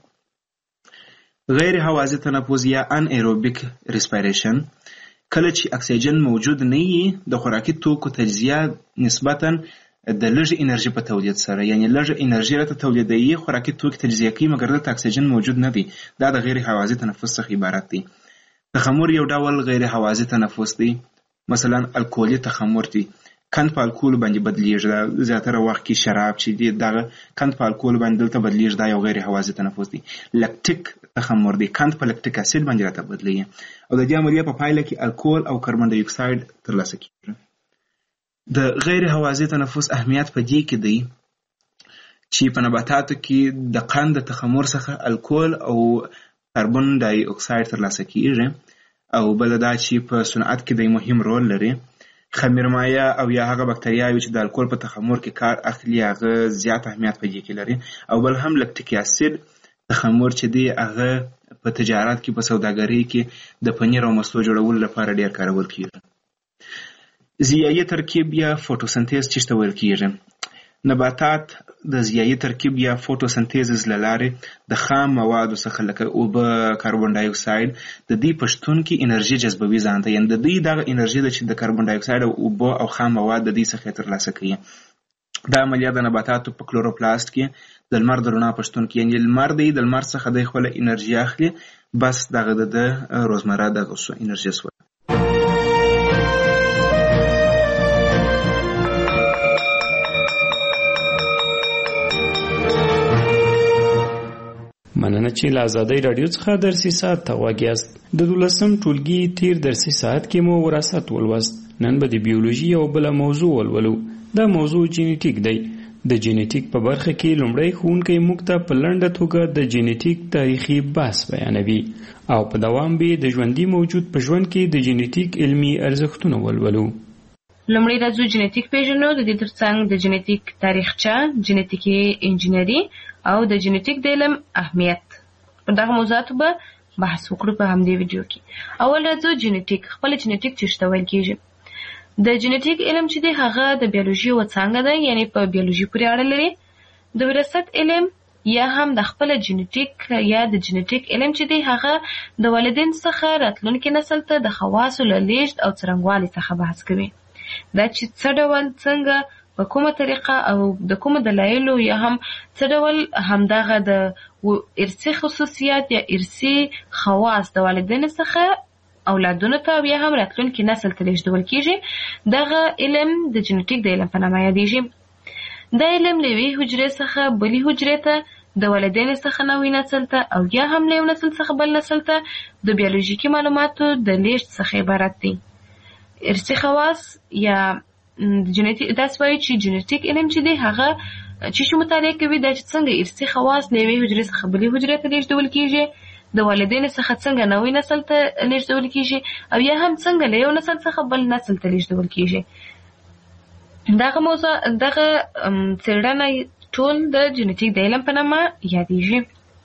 غیر هوازی تنفس یا ان ایروبیک ریسپایریشن، کله چې اکسیجن موجود نه وي د خوراکي توکو تجزیه نسبتاً د لږ انرژي په تولید سره، یعنی لږ انرژي راته تولیدوي، خوراکي توکي تجزیه کوي، مګر دلته اکسیجن موجود نه دی. دا د غیر هوازی تنفس څخه عبارت دی. تخمر یو ډول غیر هوازی تنفس دی، مثلا الکولي تخمر دی، کند په الکول باندې بدلیږي. زیاتره وخت کې شراب چې دی دغه کند په الکول باندې دلته بدلیږي، دا یو غیر هوازی تنفس دی. لکټیک تخمر دی، کند په لکټیک اسید باندې راته بدلیږي، او د دې عملیې په پایله کې الکول او کاربن ډای اکساید ترلاسه کیږي. د غیر هوازی تنفس اهمیت په دې کې دی چې په نباتاتو کې د قند د تخمر څخه الکول او کاربن ډای اکساید ترلاسه کیږي، او بل دا چې په صنعت کې د مهم رول لري. خمیرمایه او یا هغه بکتریاوي چې د الکول په تخمر کې کار اخلي هغه زیات اهمیت په دې کې لري، او بل هم لکټیک اسید تخمر چې دی هغه په تجارت کې، په سوداګرۍ کې د پنیر او مستو جوړولو لپاره ډیر کارول کیږي. ضیایي ترکیب یا فوټوسنتیز چې ته ویل کیږي، نباتات د ضیایي ترکیب یا فوټوسنتیز له لارې د خام موادو څخه لکه اوبه، کاربن ډای اکساید د دې په شتون کې انرژي جذبوي ځان ته، یعنې د دې دغه انرژي ده چې د کاربن ډای اکساید او اوبه او خام مواد د دې څخه ترلاسه کوي. دا عملیه د نباتاتو په کلوروپلاست کې د لمر د رڼا په شتون کې، یعنې لمر دی د لمر څخه د خپل انرژي اخلي، بس دغه د روزمره دغه انرژي سوه. مننه چې له ازادۍ راډیو څخه درسي ساعت ته غوږ یاست. د دولسم ټولګي تیر درسي ساعت کې مو وراثت ولوست. نن به د بیولوژي او بل موضوع ولولو. دا موضوع جینیټیک دی. د جینیټیک په برخه کې لومړی ښوونکی موږ ته په لنډه توګه د جینیټیک تاریخي بحث بیانوي او په دوام به د ژوندي موجود په ژوند کې د جینیټیک علمي ارزښتونه ولولو. لومړی راځو جینیټیک پیژنو، د دې ترڅنګ د جینیټیک تاریخچه، جینیټیکي انجینري او د جینیټیک د علم اهمیت. په دغه موضوعاتو به بحث وکړو په همدې ویډیو کې. اول راځو جینیټیک. خپل جینیټیک څه ته ویل کیږي؟ د جینیټیک علم چې دی هغه د بیولوژي یوه څانګه ده، یعنی په بیولوژي پورې اړه لري. د وراثت علم یا هم د خپل جینیټیک یا د جینیټیک علم چې دی هغه د والدین څخه راتلونکي نسل ته د خواصو له لیږد او څرنګوالي څخه بحث کوي. دا چې څه ډول څنګه په کومه طریقه او د کومو دلایلو یا هم څه ډول همدغه د ارثي خصوصیات یا ارثي خواص د والدینو څخه اولادونو ته یا هم راتلونکي نسل ته لیږدول کیږي، دغه علم د جینیټیک د علم په نامه یادیږي. دا علم له یوې حجرې څخه بلې حجرې ته، د والدینو څخه نوي نسل ته او یا هم له یو نسل څخه بل نسل ته د بیولوژیکي معلوماتو د لیږد څخه عبارت دی. ارثي خواص یا جینیټیک، داسې وایي چې جینیټیک علم چې دی هغه چې شی مطالعه کوي دا چې څنګه ارثي خواص له یوې حجرې څخه بلې حجرې ته لیږدول کیږي، د والدینو څخه څنګه نوی نسل ته لیږدول کیږي او یا هم څنګه له یو نسل څخه بل نسل ته لیږدول کیږي. دغه موضوع دغه څېړنه ټول د جینیټیک د علم په نامه یادیږي.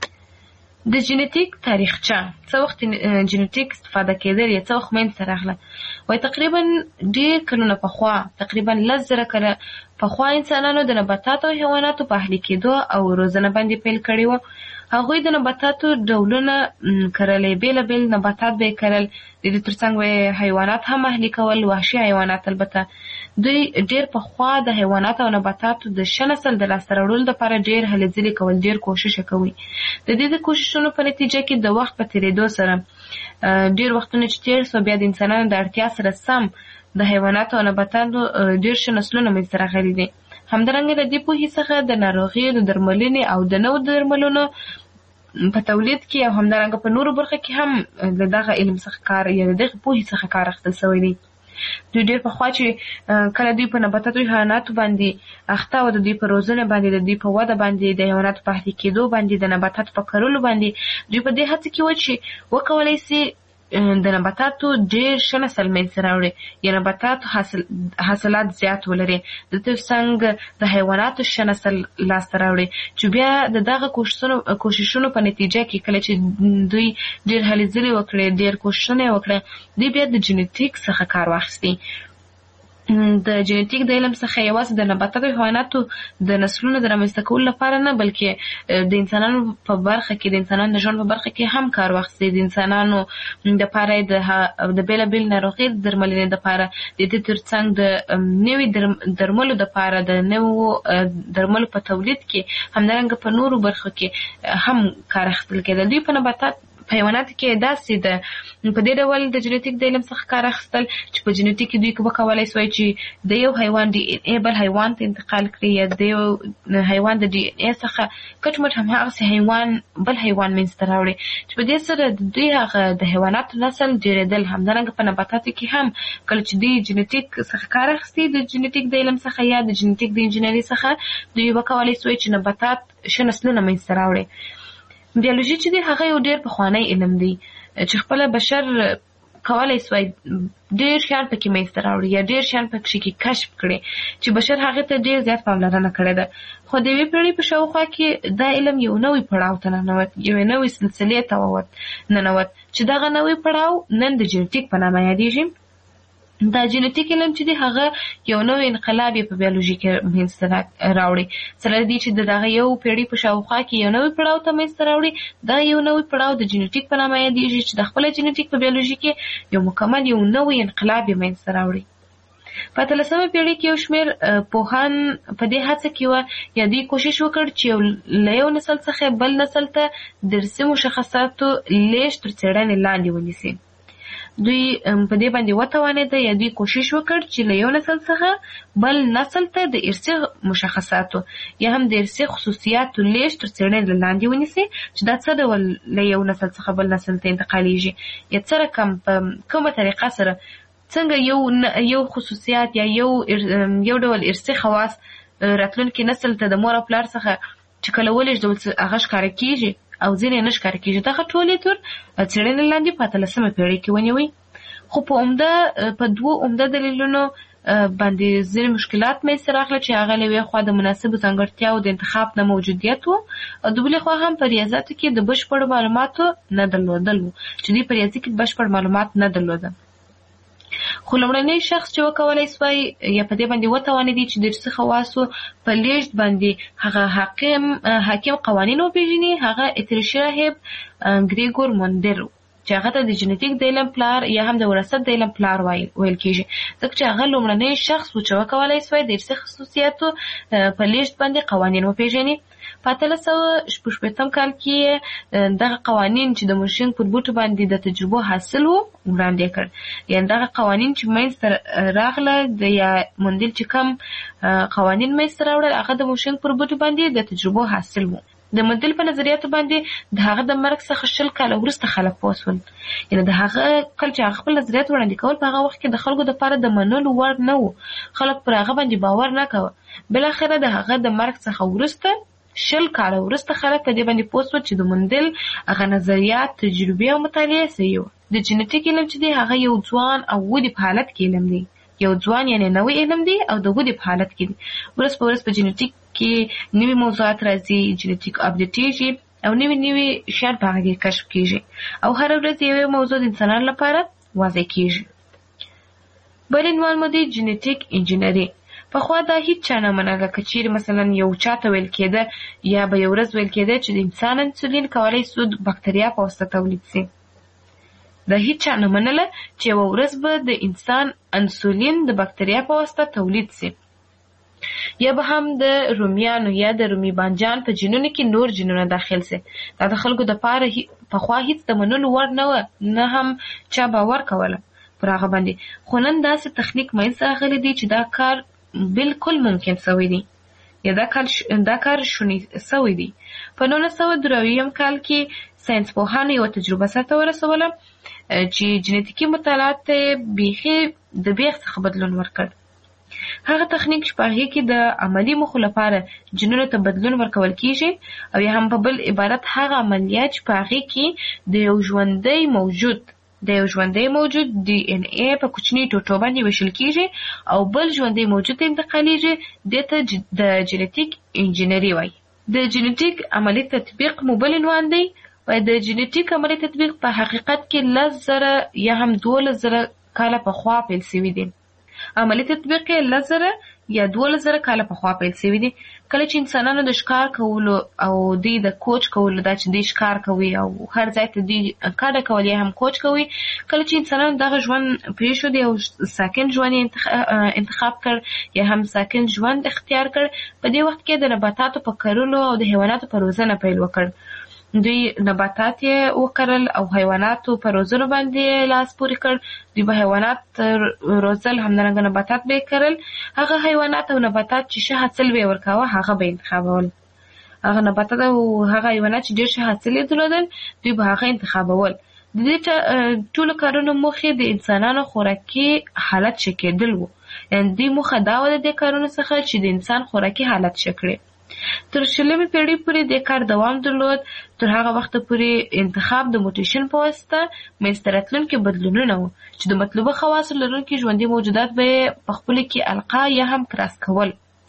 د جینیټیک تاریخچه څه وخت جینیټیک استفاده کېدل یا څه وخت منځته راغله؟ وایي تقریبا ډېر کلونه پخوا، تقریبا لس زره کاله پخوا انسانانو د نباتاتو او حیواناتو په اهلي کېدو او روزنه باندې پیل کړی و. هغوی د نباتاتو ډولونه کرلې، بېلابېل نباتات به یې کرل، د دې ترڅنګ به یې حیوانات هم اهلي کول، وحشي حیوانات. البته دوی ډېر پخوا د حیواناتو او نباتاتو د ښه نسل د لاسته راوړلو دپاره ډېر هلې ځلې کول، ډېر کوښښ یې کوي. د دې د کوښښونو په نتیجه کې د وخت په تېرېدو سره ډېر وختونه چې تېر سو، بیا د انسانانو د اړتیا سره سم د حیواناتو او نباتاتو ډېر ښه نسلونه منځته راغلي دي. همدارنګه د دې پوهې څخه د ناروغیو د درملنې او د نوو درملونو په تولید کې او همدارنګه په نورو برخه کې هم د دغه علم څخه کار یا د دغه پوهې څخه کار اخیستل سوی دی. دوی ډېر پخوا چې کله دوی په نباتاتو او حیواناتو باندې اخته وو، د دوی په روزنه باندې، د دوی په وده باندې، د حیواناتو په اهلي کېدو باندې، د نباتاتو په کرلو باندې، دوی په دې هڅه کې وو چې وکولی سي د نباتاتو ډېر ښه نسل منځته راوړي یا نباتاتو حاصل حاصلات زیات ولري، د ترڅنګ د حیواناتو ښه نسل لاسته راوړي، چې بیا د دغه کوښښونو په نتیجه کې کله چې دوی ډېر هلې ځلې وکړې، ډېر کوښښونه یې وکړه، دوی بیا د جینیټیک څخه کار واخیستی. د جینیټیک د علم څخه یوازې د نباتاتو او حیواناتو د نسلونو د رامنځته کولو لپاره نه، بلکې د انسانانو په برخه کې، د انسانانو د ژوند په برخه کې هم کار واخیستی. د انسانانو دپاره د د بېلابېلو ناروغیو د درملنې دپاره، د دې ترڅنګ د نوي درملو دپاره، د نوو درملو په تولید کې، همدارنګه په نورو برخو کې هم کار اخیستل کېدل. دوی په نباتات په حیواناتو کې داسې ده په دې ډول د جینیټیک د علم څخه کار اخیستل چې په جینیټیک کې دوی وکولی سوی چې د یو حیوان ډي ان اے بل حیوان ته انتقال کړي، یا د یو حیوان د ډي ان اے څخه کټ مټ هماغسې حیوان بل حیوان منځته راوړي، چې په دې سره د دوی هغه د حیواناتو نسل ډېرېدل. همدارنګه په نباتاتو کې هم کله چې دوی جینیټیک څخه کار اخیستي، د جینیټیک د علم څخه یا د جینیټیک د انجینري څخه، دوی وکولی سوی چې نباتات ښه نسلونه منځته راوړي. بیولوژي چې دی هغه یو ډېر پخوانی علم دی چې خپله بشر کولی سوی ډېر شیان پکې منځته راوړي یا ډېر شیان پکې کې کشف کړي چې بشر هغې ته ډېر زیات پاملرنه کړې ده. خو د یوې پېړۍ په شاوخوا کې دا علم یو نوی پړاو ته ننوت، یوې نوې سلسلې ته ننوت چې دغه نوی پړاو نن د جینیټیک په نامه یادېږي. دا جینیټیک علم چې دی هغه یو نوی انقلاب یې په بیولوژي کې منځته راوړي، سره دې چې د دغه یو پېړۍ په شاوخوا کې یو نوی پړاو ته منځته راوړي. دا یو نوی پړاو د جینیټیک په نامه یادېږي چې د خپله جینیټیک په بیولوژي کې یو مکمل یو نوی انقلاب یې منځته راوړي. په اتلسمه پېړۍ کې یو شمېر پوهان په دې هڅه کې وه یا دوی کوښښ وکړ چې له یو نسل څخه بل نسل ته د ارثي مشخصاتو لیږد تر څېړنې لاندې ونیسي. دوی په دې باندې وتوانېده یا دوی کوښښ وکړ چې له یو نسل څخه بل نسل ته د ارثي مشخصاتو یا هم د ارثي خصوصیاتو لیږد تر څېړنې لاندې ونیسي، چې دا څه ډول له یو نسل څخه بل نسل ته انتقالیږي یا څه رقم په کومه طریقه سره څنګه یو یو خصوصیات یا یو یو ډول ارثي خواص راتلونکي نسل ته د مور او پلار څخه چې کله ولېږدول هغه ښکاره کېږي او ځینې نه ښکاره کېږي. دغه ټولې تر څېړنې لاندې په اتلسمه پېړۍ کې ونیوئ. خو په عمده په دوو عمده دلیلونو باندې ځینې مشکلات منځته راغله چې هغه له یوې خوا د مناسبو ځانګړتیاوو د انتخاب نه موجودیت و او د بلې خوا هم په ریاضاتو کې د بشپړو معلوماتو نه درلودل و چې دوی په ریاضي کې بشپړ معلومات نه درلوده. خو لومړنی شخص چې وکولای سوای یا په دې باندې وتوانېدی چې د ارثي خواصو په لیږد باندې هغه حاکم حاکم قوانین وپېژني هغه اتریشي راهب ګریګور موندر چې هغه ته د جنټیک د علم پلار یا هم د وراثت د علم پلار ویل کېږي ځکه چې هغه لومړنی شخص و چې وکولای سوای د ارثي خصوصیاتو په لیږد باندې قوانین وپېژني. په اتلس سوه شپږ شپېتم کال کې دغه قوانین چې د مورشینګ پر بوټو باندې د تجربو حاصل وو وړاندې کړ. یعنې دغه قوانین چې منځته راغله د یا موندل چې کوم قوانین منځته راوړل هغه د مورشینګ پر بوټو باندې د تجربو حاصل وو. د موندل په نظریاتو باندې د هغه د مرګ څخه شل کاله وروسته خلک پوه شول. یعنې د هغه کله چې هغه خپل نظریات وړاندې کول په هغه وخت کې د خلکو دپاره د منلو وړ نه و. خلک پر هغه باندې باور نه کوه. بالاخره د هغه د مرګ څخه وروسته شل کاله وروسته خلک په دې باندې پوه شول چې د موندل هغه نظریات تجربې او مطالعې صحیح وو. د جنټیک علم چې دی هغه یو ځوان او ودې په حالت کې علم دی. یو ځوان یعنې نوی علم دی او د ودې په حالت کې دی. ورځ په ورځ په جنټیک کې نوي موضوعات راځي، جنټیک اپډیټېږي او نوي نوي شیان په هغه کې کشف کېږي او هره ورځ یوې موضوع د انسانانو لپاره واضح کېږي. بل عنوان مو دی جنټیک انجینري. پخوا دا هیڅ چا نه منله که چیرې مثلا یو چاته ویل کېده یا به یو ورځ ویل کېده چې د انسان انسولین کولی سو بکتریا په واسطه تولید سي. دا هیڅ چا نه منله چې یوه ورځ به د انسان انسولین د بکتریا په واسطه تولید سي. یا به هم د رومیانو یا د رومي بانجان په جینونو کې نور جینونه داخل سي. دا د خلکو دپاره پخوا هیڅ د منلو وړ نه وه، نه هم چا باور کوله پر هغه باندې. خو نن داسې تخنیک منځته راغلی دی چې دا کار بالکل ممکن سوی دی یا دا کار دا کار شونی سوی دی. په نولس سوه درویم کال کې ساینس پوهانو یوه تجربه سرته ورسوله چې جنټیکي مطالعات ته بیخي د بیخ څخه بدلون ورکړ. هغه تخنیک چې په هغې کې د عملي موخو لپاره جنونو ته بدلون ورکول کېږي او یا هم په بل عبارت هغه عملیات چې په هغې کې د یو ژوندی موجود د یو ژوندی موجود ډي ان اے په کوچني ټوټو باندې ویشل کېږي او بل ژوندی موجود ته انتقالیږي. دې ته د جنټیک انجینري وایي. د جنټیک عملي تطبیق مو بل عنوان دی. د جنټیک عملي تطبیق په حقیقت کې لس زره یا هم دولس زره کاله پخوا پیل سوي دي. عملي تطبیق یې لس زره یا دولس زره کاله پخوا پیل سوي دي. کله چې انسانانو د ښکار کولو او دوی د کوچ کولو دا چې دوی ښکار کوي او هر ځای ته دوی کډه کول یا هم کوچ کوي، کله چې انسانانو دغه ژوند پرېښود او ساکن ژوند یې انتخاب کړ یا هم ساکن ژوند اختیار کړ، په دې وخت کې د نباتاتو په کرلو او د حیواناتو په روزنه پیل وکړ. دوی نباتات یې وکرل او حیواناتو په روزنو باندې لاس پورې کړ. دوی به حیوانات روزل، همدارنګه نباتات به یې کرل. هغه حیوانات او نباتات چې ښه حاصل به یې ورکاوه هغه به یې انتخابول. هغه نباتات او هغه حیوانات چې ډېر ښه حاصل یې درلودل دوی به هغه انتخابول. د دې ټولو کارونو موخې د انسانانو خوراکي حالت ښه کېدل وو. یعنې دوی موخه دا وه د دې کارونو څخه چې د انسان خوراکي حالت ښه کړي. تر شلمې پیړۍ پورې د کار دوام درلود. تر هغه وخته پورې انتخاب د موټیشن په واسطه منځته راتلونکي بدلونونه وو چې د مطلوبه خواصو لرونکي ژوندي موجودات به یې په خپلو کې القا یا هم کراس کول.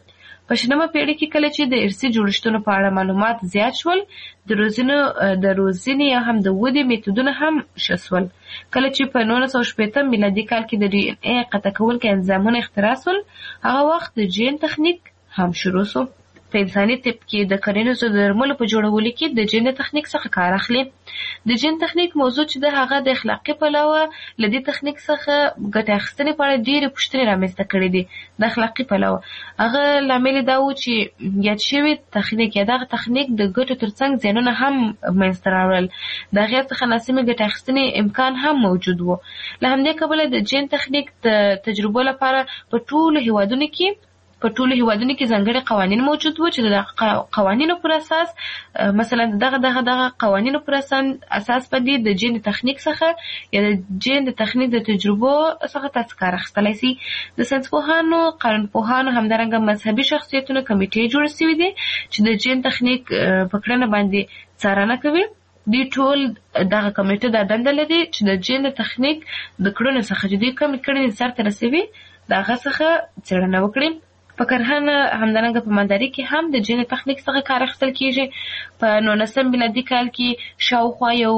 په شلمه پیړۍ کې کله چې د ارثي جوړښتونو په اړه معلومات زیات شول، د روزنو د روزنې یا هم د ودې میتودونه هم ښه شول. کله چې په نولس سوه شپېتم میلادي کال کې د ډي ان اے قطع کوونکي انزایمونه اختراع شول، هغه وخت د جین تخنیک هم شروع شو. په انساني طب کې د کرنیزو درملو په جوړولو کې د جین تخنیک څخه کار اخلي. د جین تخنیک موضوع چې د هغه د اخلاقي پلوه له دې تخنیک څخه ګټه اخیستنې په اړه ډېرې پوښتنې رامنځته کړي دي. د اخلاقي پلوه هغه لامل یې دا و چې یاد شوي تخنیک یا دغه تخنیک د ګټو ترڅنګ زیانونه هم منځته راوړل. د هغې څخه ناسمې ګټه اخیستنې امکان هم موجود و. له همدې کبله د جین تخنیک د تجربو لپاره په ټولو هېوادونو کې په ټولو هیوادونو کې ځانګړي قوانین موجود وو چې د قوانینو پر اساس مثلا دغه دغه دغه قوانینو پر اساس باندې د جین تخنیک څخه یا د جین د تخنیک د تجربو څخه تاسو کار اخیستلی سي. د ساینسپوهانو، قانونپوهانو، همدارنګه مذهبي شخصیتونو کمیټې جوړ شوي دي چې د جین تخنیک په کړنه باندې څارنه کوي. دوی ټول دغه کمیټه دا دنده لري چې د جین د تخنیک د کړنو څخه چې دوی کومې کړنې سرته رسوي د هغه څخه څېړنه وکړي. په کرهنه همدارنګه په مالدارۍ کې هم د جین تخنیک څخه کار اخیستل کېږي. په نولسم میلادي کال کې شاوخوا یو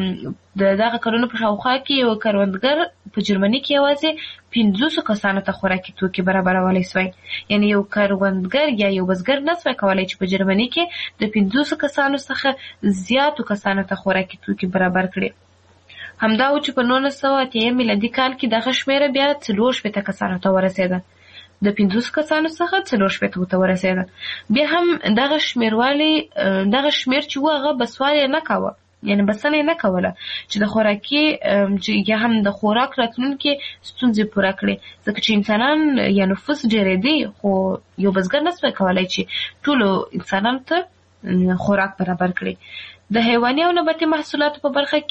د دغه کلونو په شاوخوا کې یو کروندګر په جرمني کې یوازې پنځوسو کسانو ته خوراکي توکي برابرولی سوی. یعنې یو کروندګر یا یو بزګر نه سوی کولی چې په جرمني کې د پنځوسو کسانو څخه زیاتو کسانو ته خوراکي توکي برابر کړي. همدا و چې په نولس سوه اتیا میلادي کال کې دغه شمېره بیا څلور شپېته کسانو ته ورسېده. د پنځوسو کسانو څخه څلور شپېتو ته ورسېده. بیا هم دغه شمېروالی دغه شمېر چې و هغه بسوال یې نه کاوه، یعنې بسنه یې نه کوله چې د خوراکي یا هم د خوراک راتلونکي ستونزې پوره کړي، ځکه چې انسانان یا نفوس ډېرېدی خو یو بزګر نه سوی کولی چې ټولو انسانانو ته خوراک برابر کړي. د حیواني او نباتي محصولاتو په برخه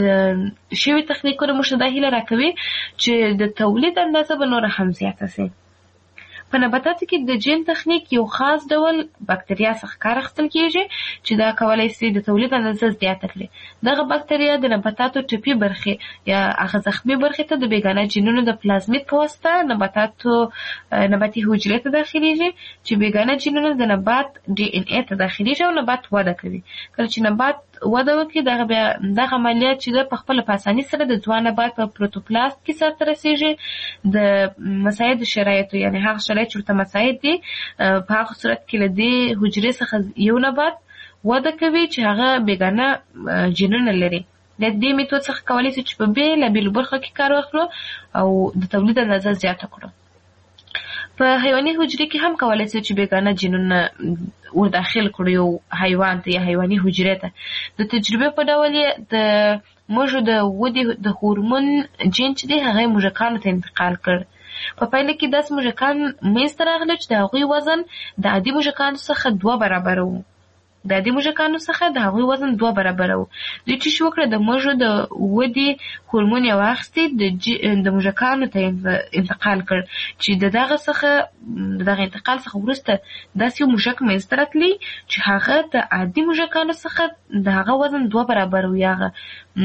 کې شوي تخنیکونه موږ ته دا هیله راکوي چې د تولید اندازه به نوره هم زیاته سي. په نباتاتو کې د جین تخنیک یو خاص ډول بکتریا څخه کار اخیستل کېږي چې دا کولی سي د تولید اندازه زیاته کړي. دغه بکتریا د نباتاتو ټپي برخې یا هغه زخمي برخې ته د بېګانه جینونو د پلازمید په واسطه نباتاتو نباتي حجرې ته داخلیږي چې بېګانه جینونه د نبات ډي ان اې ته داخلیږي او نبات وده کوي. کله چې نبات وده وکړي دغه بیا دغه عملیات چې ده په خپله په اساني سره د ځوان نبات په پروتوپلاست کې سرته رسېږي. د مساعد شرایطو یعنې هغه شرایط چې ورته مساعد دي په هغه صورت کې له دې حجرې څخه یو نبات وده کوي چې هغه بېګانه جینونه لري. د دې میتود څخه کولی سي چې په بېلابېلو برخو کې کار واخلو او د تولید اندازه زیاته کړو. په حیواني حجرې کې هم کولی سي چې بېګانه جینونه ور داخل کړو یو حیوان ته یا حیواني حجرې ته. د تجربې په ډول یې د موږو د ودې د هورمون جین چې دی هغه یې موږکانو ته انتقال کړ. په پایله کې داسې موږکان منځته راغلل چې د هغوی وزن د عادي موږکانو څخه دوه برابره و. د عادي موږکانو څخه د هغوی وزن دوه برابره و. دوی چې څه وکړه د موږو د ودې هورمون یې واخیستې د موږکانو ته انتقال کړ چې د دغه څخه د دغه انتقال څخه وروسته داسې یو موږک منځته راتلی چې هغه د عادي موږکانو څخه د هغه وزن دوه برابره و یا هغه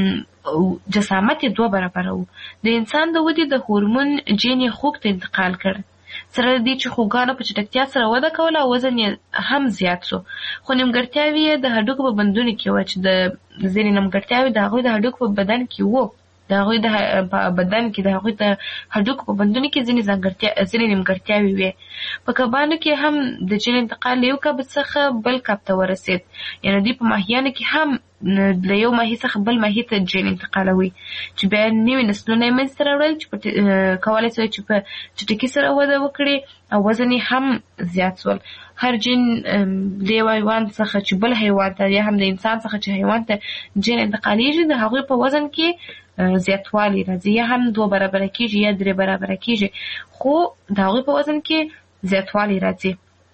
جسامت یې دوه برابره و. د انسان د ودې د هورمون جین یې خوږ ته انتقال کړ. سره دې چې خوږانو په چټکتیا سره وده کوله او وزن یې هم زیات سو، خو نیمګړتیاوې یې د هډوکو په بندونو کې وه چې د ځینې نیمګړتیاوې د هغوی د هډوکو په بدن کې وو. د هغوی د بدن کې د هغوی د هډوکو په بندونو کې ځینې ځانګړتیا ځینې نیمګړتیاوې وې. په کبانو کې هم د جین انتقال له یو کب څخه بل کب ته ورسېد. یعنې دوی په ماهیانو کې هم له یو ماهي څخه بل ماهي ته جین انتقالوي چې بیا نوي نسلونه یې منځته راوړل چې کولی سوی چې په چټکۍ سره وده وکړي او وزن یې هم زیات سول. هر جین د یو حیوان څخه چې بل حیوان ته یا هم د انسان څخه چې حیوان ته جین انتقالیږي د هغوی په وزن کې زیاتوالی راځي، یا هم دوه برابره کېږي یا درې برابره کېږي، خو د هغوی په وزن کې زیاتوالی راځي.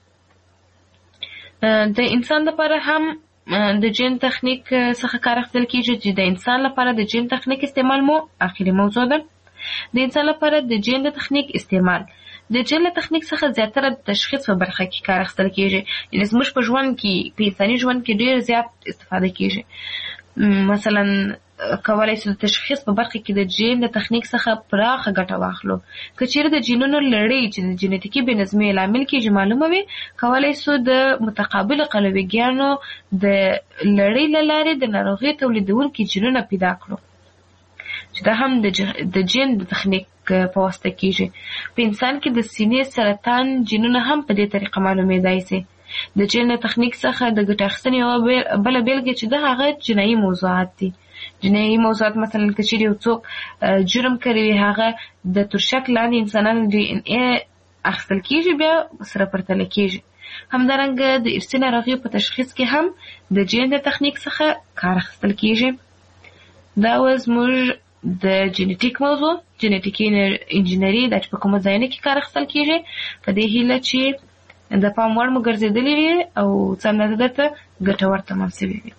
د انسان لپاره هم د جین تخنیک څخه کار اخیستل کېږي چې د انسان لپاره د جین تخنیک استعمال مو اخري موضوع ده. د انسان لپاره د جین د تخنیک استعمال د جین له تخنیک څخه زیاتره د تشخیص په برخه کې کار اخیستل کېږي. یعنې زموږ په ژوند کې په انساني ژوند کې ډېر زیات استفاده کېږي. مثلا کولی سو د تشخیص په برخه کې د جین د تخنیک څخه پراخه ګټه واخلو. که چیرې د جینونو لړۍ چې د جینیتیکي بې نظمۍ لامل کېږي معلومه وي، کولی سو د متقابلو قلویګانو د لړۍ له لارې د ناروغۍ تولیدونکي جینونه پیدا کړو چې دا هم د جین د تخنیک په واسطه کېږي. په انسان کې د سینې سرطان جینونه هم په دې طریقه معلومېدای سي. د جین د تخنیک څخه د ګټې اخیستنې یوه بله بېلګې چې ده هغه جنایي موضوعات دي. جنایي موضوعات مثلا که چیرې یو څوک جرم کوي هغه د ترشک لاندې انسانانو ډي ان اې اخیستل کېږي بیا سره پرتله کېږي. همدارنګه د ارثي ناروغیو په تشخیص کې هم د جین د تخنیک څخه کار اخیستل کېږي. دا و زموږ د جنټیک موضوع جنټیکي انجینری د چې په کومه ځایونه کې کار اخیستل کیږي په دې هیله چې د پام وړ مو ګرځېدلې وي او څنګه درته ګټور تمام شوي وي.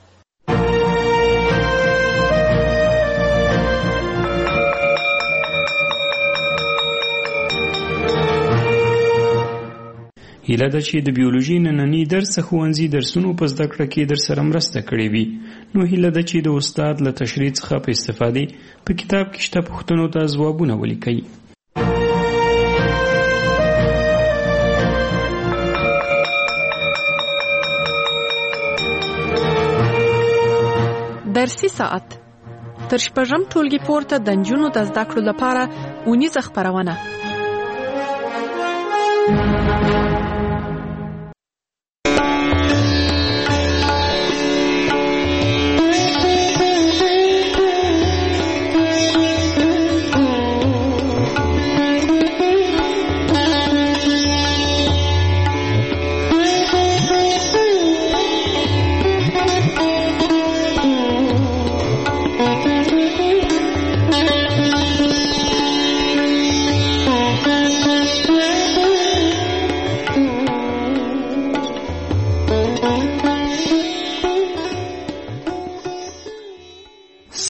هیله ده چې د بیولوژي نننی درس ښوونځي درسونو په زده کړه کې در سره مرسته کړې وي. نو هیله ده چې د استاد له تشریح څخه په استفادې په کتاب کې شته پوښتنو ته ځوابونه ولیکئ. درسي ساعت تر شپږم ټولګي پورته د نجونو د زده کړو لپاره اونیزه خپرونه